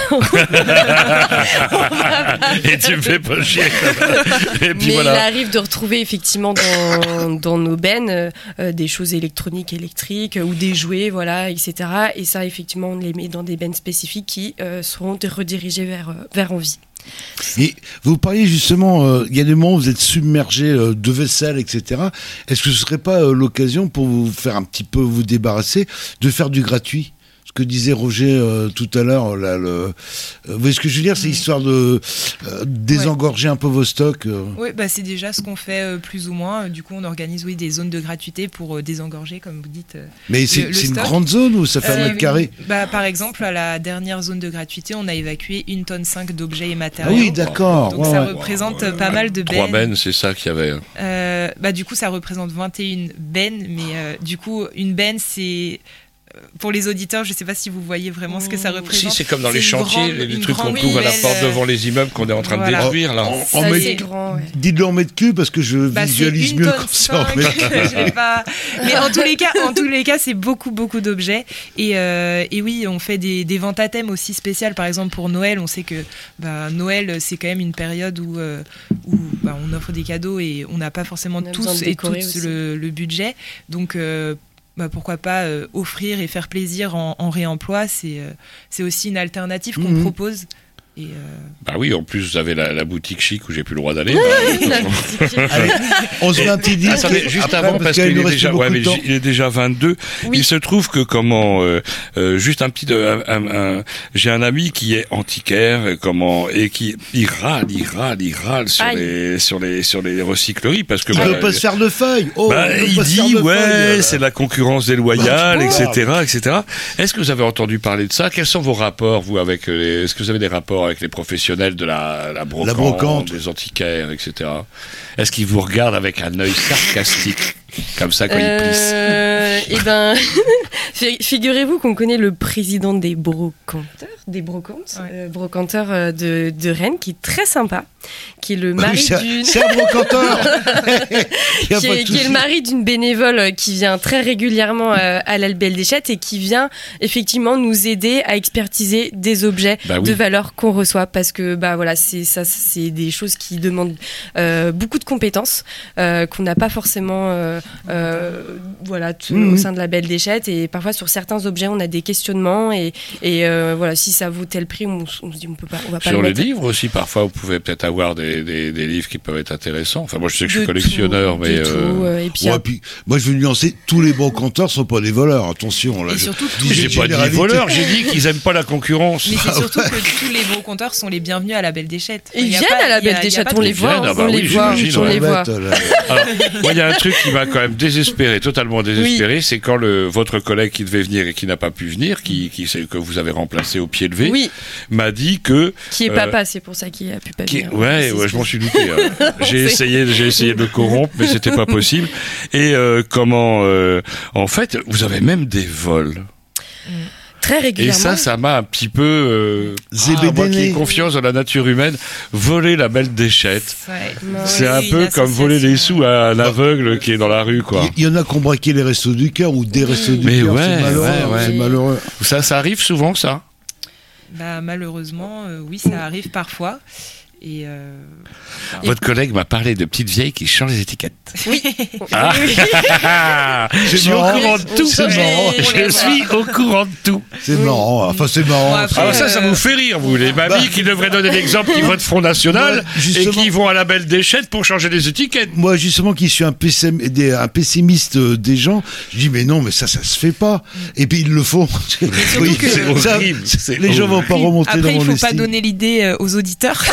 Et tu me fais pas chier. Et puis Mais voilà. il arrive de retrouver effectivement dans, dans nos bennes euh, euh, des choses électroniques, électriques euh, ou des jouets, voilà, et cetera. Et ça, effectivement, on les met dans des bennes spécifiques qui euh, seront redirigées vers, euh, vers Envie. Et vous parliez justement, euh, il y a des moments où vous êtes submergé euh, de vaisselle, et cetera. Est-ce que ce serait pas euh, l'occasion pour vous faire un petit peu vous débarrasser de faire du gratuit? Ce que disait Roger euh, tout à l'heure, là, le, euh, vous voyez ce que je veux dire, c'est histoire de euh, désengorger un peu vos stocks. euh. Oui, bah, c'est déjà ce qu'on fait euh, plus ou moins. Du coup, on organise oui, des zones de gratuité pour euh, désengorger, comme vous dites. euh, Mais c'est le- le c'est une stock. grande zone ou ça fait un Euh, mètre carré? bah, Par exemple, à la dernière zone de gratuité, on a évacué une tonne cinq d'objets et matériaux. Ah oui, d'accord. Donc ouais, ça ouais. représente euh, pas mal de Trois bennes. bennes, c'est ça qu'il y avait. hein. Euh, bah, du coup, ça représente vingt et une bennes, mais euh, du coup, une benne, c'est pour les auditeurs, je ne sais pas si vous voyez vraiment ce que ça représente. Si, c'est comme dans les une chantiers, grande- les une trucs qu'on grande couvre à la poubelle, porte euh, devant les immeubles qu'on est en train de Voilà. détruire, là. En, Ça, en c'est mètre- grand, ouais. Dites-le en mètres cubes parce que je Bah, c'est visualise une mieux tonne quand c'est en cinq, mètres je l'ai pas. Mais en tous les cas, en tous les cas, c'est beaucoup beaucoup d'objets. Et, euh, et oui, on fait des, des ventes à thème aussi spéciales. Par exemple pour Noël, on sait que bah, Noël c'est quand même une période où, euh, où bah, on offre des cadeaux et on n'a pas forcément On a besoin tous de et décorer toutes aussi. le, le budget. Donc euh, bah, pourquoi pas euh, offrir et faire plaisir en, en réemploi. C'est euh, c'est aussi une alternative qu'on Mhm. propose. Et, euh, Bah oui, en plus, vous avez la, la boutique chic où j'ai plus le droit d'aller. Allez, on se met un petit disque. Attendez, juste après, avant, parce qu'il qu'il nous est reste déjà, beaucoup ouais, mais de temps. j- il est déjà vingt-deux. Il se trouve que comment, euh, euh, juste un petit, euh, un- un- j'ai un ami qui est antiquaire, et comment, et qui, il râle, il râle, il râle sur Aïe. les, sur les, sur les recycleries, parce que Il bah, ne peut pas se faire de feuilles. Oh, bah, il peut il pas se faire dit de ouais, feuilles. c'est de la concurrence déloyale, Bah, et tu vois. cetera, et cetera. Est-ce que vous avez entendu parler de ça? Quels sont vos rapports, vous, avec les, est-ce que vous avez des rapports avec les professionnels de la, la brocante, La brocante. des antiquaires, et cetera. Est-ce qu'ils vous regardent avec un œil sarcastique, comme ça quand ils plissent? Euh, eh ben, fi- figurez-vous qu'on connaît le président des brocanteurs, des brocantes, euh, brocanteurs euh, de, de Rennes, qui est très sympa, qui est le Oui, mari c'est un- d'une, c'est un brocanteur. Y a qui, pas de est, qui est souci. le mari d'une bénévole euh, qui vient très régulièrement euh, à la Belle des Chètes et qui vient effectivement nous aider à expertiser des objets Bah oui. de valeur qu'on reçoit, parce que bah voilà, c'est ça, c'est des choses qui demandent euh, beaucoup de compétences euh, qu'on n'a pas forcément euh, euh, voilà tout- Mhm. au sein de la Belle des Chètes, et parfois sur certains objets on a des questionnements et, et euh, voilà, si ça vaut tel prix, on, s- on se dit on peut pas, on va pas Sur le les mettre. livres aussi, parfois, vous pouvez peut-être avoir des, des, des livres qui peuvent être intéressants. Enfin, moi, je sais que je suis De collectionneur, tout, mais... de tout, euh, et puis Ouais, un- puis, moi, je veux nuancer, tous les brocanteurs sont pas des voleurs, attention. Là, Et je- surtout, je dis tous j'ai une pas dit généralité. voleurs, j'ai dit qu'ils aiment pas la concurrence. Mais c'est Ah surtout ouais. que tous les broconteurs sont les bienvenus à la Belle des Chètes. Ils Il y a viennent pas- à la il y a- Belle des il y a Chètes, pas on de- les voit, Ah bah on les oui, voit, j'imagine, on ouais. les voit. Bête, là. Alors, moi, il y a un truc qui m'a quand même désespéré, totalement désespéré, c'est quand le, votre collègue qui devait venir et qui n'a pas pu venir, qui, qui, c'est- que vous avez remplacé au pied levé, Oui. m'a dit que... Qui est euh, papa, c'est pour ça qu'il a pu pas qui- venir. ouais, C'est- ouais, je m'en suis douté. hein. J'ai C'est- essayé, j'ai essayé de le corrompre, mais c'était pas possible. Et euh, comment, euh, en fait, vous avez même des vols. Très Et régulièrement. ça, ça m'a un petit peu, euh, ah, Zébédéné. moi qui ai confiance dans la nature humaine, voler la Belle Déchette. Ouais. C'est Oui, un une peu comme voler les sous à un aveugle qui est dans la rue, quoi. Il y en a qui ont braqué les restos du cœur ou des restos du Mais cœur. ouais, c'est malheureux. ouais, ouais. C'est malheureux. Ça, ça arrive souvent, ça. Bah, malheureusement, euh, oui, ça arrive parfois. Et euh, Votre collègue m'a parlé de petites vieilles qui changent les étiquettes. Oui. Ah. Oui, oui. Je suis au marrant. courant de tout. C'est marrant. Je suis au courant de tout. C'est marrant. Enfin, c'est marrant. Bon, après, Alors ça, ça euh, vous fait rire, vous, les mamies Bah. qui devraient donner l'exemple, qui votent Front National Ouais, et justement. qui vont à la Belle Déchette pour changer les étiquettes. Moi, justement, qui suis un, pessim- des- un pessimiste euh, des gens, je dis, mais non, mais ça, ça se fait pas. Et puis, ils le font. Oui, que- c'est C'est ça, horrible, c'est les gens vont pas oui, remonter après, dans il mon faut pas estime. donner l'idée euh, aux auditeurs.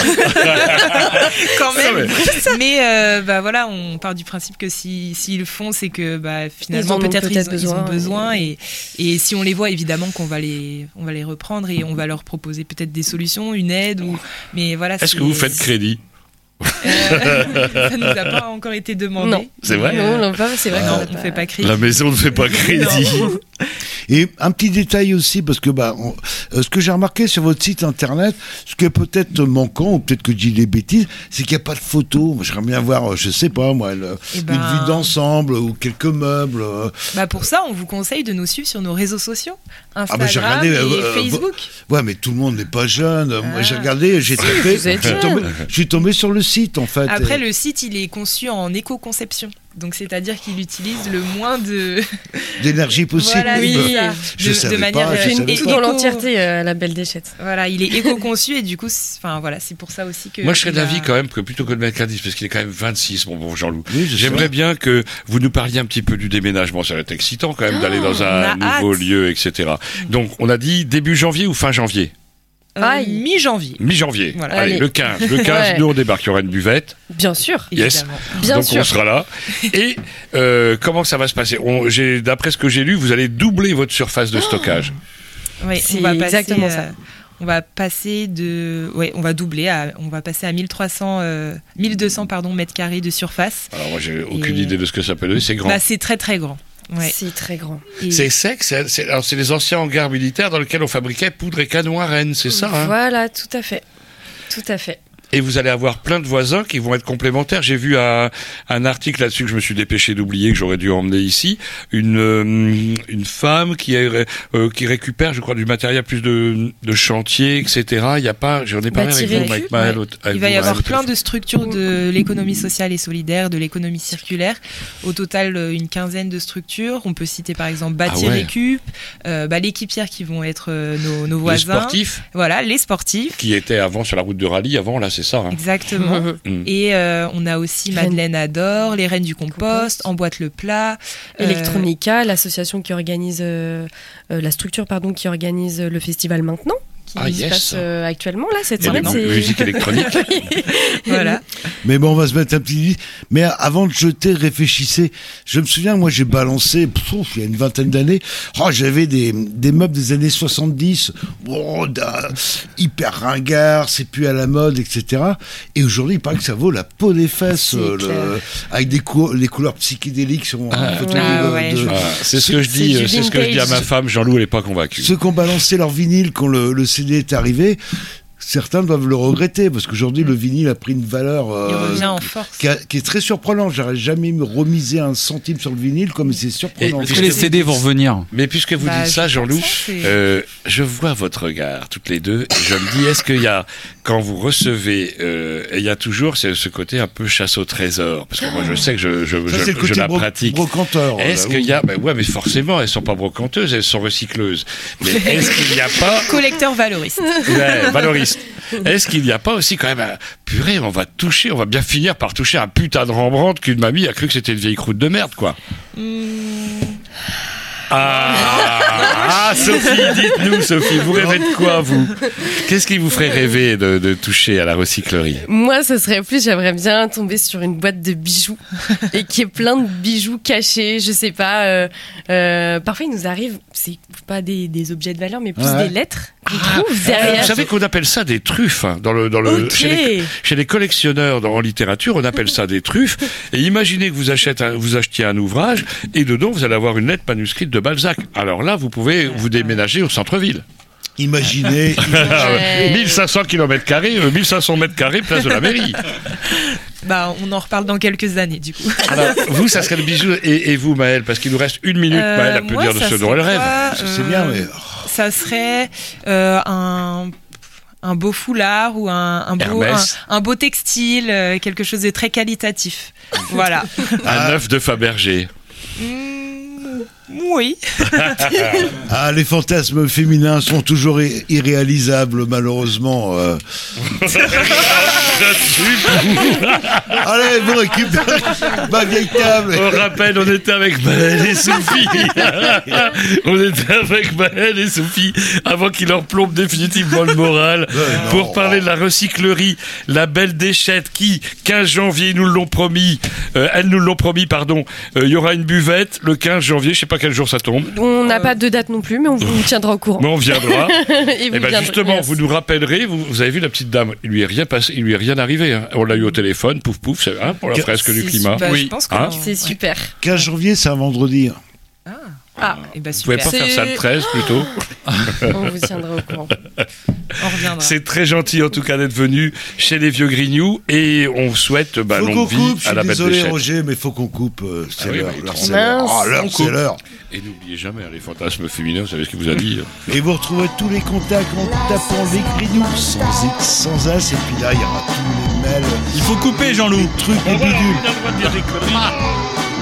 Quand même. Mais euh, bah voilà, on part du principe que si s'ils le font, c'est que bah Ils finalement en ont peut-être peut-être ils, ils ont besoin, besoin et et si on les voit évidemment qu'on va les on va les reprendre et on va leur proposer peut-être des solutions, une aide ou mais voilà. Est-ce c'est- que vous faites crédit? Euh, ça nous a pas encore été demandé. Non. C'est vrai? Non, non, pas, c'est vrai Non, qu'on a on pas- fait pas crédit. La maison ne fait pas crédit. Et un petit détail aussi, parce que bah, on- euh, ce que j'ai remarqué sur votre site internet, ce qui est peut-être manquant, ou peut-être que je dis des bêtises, c'est qu'il n'y a pas de photos. Moi, j'aimerais bien voir, euh, je sais pas moi, le- Eh une ben- vue d'ensemble ou quelques meubles. euh. Bah pour ça, on vous conseille de nous suivre sur nos réseaux sociaux, Ah, Instagram bah, j'ai regardé, et euh, euh, Facebook. Ouais, mais tout le monde n'est pas jeune. Moi, Ah. j'ai regardé, j'ai tapé, vous êtes je suis tombé, jeune. je suis tombé sur le site en fait. Après, Et- le site, il est conçu en éco-conception. Donc, c'est-à-dire qu'il utilise le moins de... d'énergie possible. Voilà, oui, c'est ça. Je de, savais de manière pas, je euh, savais Tout pas. dans éco- l'entièreté, euh, la Belle Déchette. Voilà, il est éco-conçu et du coup, c'est- enfin voilà, c'est pour ça aussi que. Moi, je serais il a- d'avis quand même que plutôt que de mettre un dix, parce qu'il est quand même vingt-six, mon bon Jean-Loup. Oui, je sais. J'aimerais bien que vous nous parliez un petit peu du déménagement. Ça va être excitant quand même d'aller dans on un a nouveau hâte. lieu, et cetera. Donc, on a dit début janvier ou fin janvier? Euh, Aïe. mi-janvier. Mi-janvier. Voilà. Allez, Allez. le quinze. Le quinze, Ouais. nous, on débarque. Il y aura une buvette. Bien sûr. Yes. Évidemment. Bien Donc, sûr. on sera là. Et euh, comment ça va se passer? On- j'ai- D'après ce que j'ai lu, vous allez doubler votre surface de stockage. Oui, C'est on va passer, exactement euh, ça. On va passer de, ouais, on va doubler, à, on va passer à mille trois cents, euh, mille deux cents pardon mètres carrés de surface. Alors, moi, j'ai aucune Et- idée de ce que ça peut donner. C'est grand. Bah, c'est très très grand. Ouais. C'est très grand. Et- C'est sec, c'est, c'est, alors c'est les anciens hangars militaires dans lesquels on fabriquait poudre et canon à Rennes, c'est ça hein. Voilà, tout à fait. Tout à fait. Et vous allez avoir plein de voisins qui vont être complémentaires. J'ai vu un, un article là-dessus que je me suis dépêché d'oublier, que j'aurais dû emmener ici. Une, euh, une femme qui, est, euh, qui récupère, je crois, du matériel plus de, de chantier, et cetera. Il y a pas, j'en ai parlé Bah, avec Thierry vous, avec Récup, Maël, ouais. au- avec Il va y vous, avoir Maël, au plein de structures de l'économie sociale et solidaire, de l'économie circulaire. Au total, euh, une quinzaine de structures. On peut citer par exemple Bâti Ah ouais. Récup, euh, bah, l'équipière qui vont être euh, nos, nos Les voisins. sportifs Voilà, les sportifs. qui étaient avant sur la route de rallye, avant là, c'est ça. Hein. Exactement. Mm. Et euh, on a aussi Madeleine Adore, les Reines du Compost, Emboîte le Plat. euh, Electronica, l'association qui organise, euh, euh, la structure pardon, qui organise le festival Maintenant, qui Ah, se yes. passe euh, actuellement là cette Et semaine. maintenant, c'est- musique électronique. Voilà. Mais bon, on va se mettre un petit... Mais avant de jeter, réfléchissez. Je me souviens, moi, j'ai balancé, pff, il y a une vingtaine d'années, oh, j'avais des, des meubles des années soixante-dix, oh, d'un- hyper ringard, c'est plus à la mode, et cetera. Et aujourd'hui, il paraît que ça vaut la peau des fesses, euh, le- avec des cou- les couleurs psychédéliques sur Ah, un photo ah, de- ouais, de- je vois. Ah, c'est ce que je dis, du c'est ce que je dis à ma vintage. femme. Jean-Loup, elle est pas convaincue. Ceux qui ont balancé leur vinyle quand le, le C D est arrivé, certains doivent le regretter parce qu'aujourd'hui le vinyle a pris une valeur euh, Il revient en force. qui, a- qui est très surprenante. J'aurais jamais remisé un centime sur le vinyle comme c'est surprenant. puisque les C D vont revenir. Mais puisque vous Bah, dites ça, je Jean-Loup, pense que c'est- euh, je vois votre regard toutes les deux et je me dis, est-ce qu'il y a, quand vous recevez, euh, et il y a toujours ce, ce côté un peu chasse au trésor, parce que moi je sais que je, je, Ça, je- c'est le je côté la bro- pratique. brocanteur, Est-ce là, qu'il y a, oui. ben ouais, mais forcément, elles sont pas brocanteuses, elles sont recycleuses. Mais est-ce qu'il n'y a pas Collecteur valoriste. Ouais, valoriste. Est-ce qu'il n'y a pas aussi quand même un... Purée, on va toucher, on va bien finir par toucher un putain de Rembrandt qu'une mamie a cru que c'était une vieille croûte de merde, quoi. Ah, ah, Sophie, dites-nous, Sophie, vous rêvez de quoi, vous? Qu'est-ce qui vous ferait rêver de, de toucher à la recyclerie? Moi, ce serait plus, j'aimerais bien tomber sur une boîte de bijoux et qu'il y ait plein de bijoux cachés, je sais pas. euh, euh, parfois, il nous arrive, c'est pas des, des objets de valeur, mais plus Ouais. des lettres qu'on trouve derrière. Vous savez qu'on appelle ça des truffes hein, dans le dans le Ok. chez, les, chez les collectionneurs dans- en littérature, on appelle ça des truffes. Et imaginez que vous achetez un, vous achetiez un ouvrage et dedans vous allez avoir une lettre manuscrite de Balzac. Alors là, vous pouvez vous déménager au centre-ville. Imaginez, Ouais. mille cinq cents kilomètres carrés, euh, mille cinq cents mètres carrés, place de la mairie. Bah, on en reparle dans quelques années, du coup. Alors, vous, ça serait le bijou. Et, et vous, Maëlle, parce qu'il nous reste une minute, Euh, Maëlle, elle peut moi, dire de ça ce dont elle serait rêve. quoi, C'est bien, mais... Ça serait euh, un un beau foulard ou un, un, beau, un, Hermès. un beau textile, euh, quelque chose de très qualitatif. Voilà. Un œuf de Fabergé. Oui. Ah, les fantasmes féminins sont toujours i- irréalisables, malheureusement. euh. Allez, vous récupérez ma vieille table. On rappelle, on était avec Maëlle et Sophie. On était avec Maëlle et Sophie avant qu'il leur plombe définitivement le moral pour parler de la recyclerie, la belle déchette qui, quinze janvier, nous l'ont promis. Euh, elles nous l'ont promis, pardon. Euh, Il y aura une buvette le quinze janvier. Je sais pas quel jour ça tombe. On n'a pas de date non plus, mais on vous tiendra au courant. Mais on viendra. Et Et vous ben viendrez. justement, Merci. vous nous rappellerez, vous, vous avez vu la petite dame, il lui est rien passé, il lui est rien arrivé. Hein. On l'a eu au téléphone, pouf pouf, c'est hein, pour la Que- fresque du C'est climat. super, Oui. je pense que Hein c'est super. quinze janvier, c'est un vendredi. Ah, et bah Vous pouvez super. pas faire ça le treize plutôt? On vous tiendra au courant. On reviendra. C'est très gentil en tout cas d'être venu chez les vieux Grignoux et on souhaite bah, Faut qu'on longue vie coupe, je à suis la belle désolé déchette. Roger, mais faut qu'on coupe. euh, Ah c'est oui, l'heure, bah, l'heure, trop c'est bien. l'heure. Ah, l'heure, On c'est coupe. l'heure. Et n'oubliez jamais hein, les fantasmes féminins, vous savez ce qu'il vous a dit. hein. Et vous retrouvez tous les contacts en tapant les Grignoux sans X, sans as, et puis là, il y aura tous les mails. Il faut couper, Jean-Loup. Les trucs, les bidules. On a le droit de dire des conneries.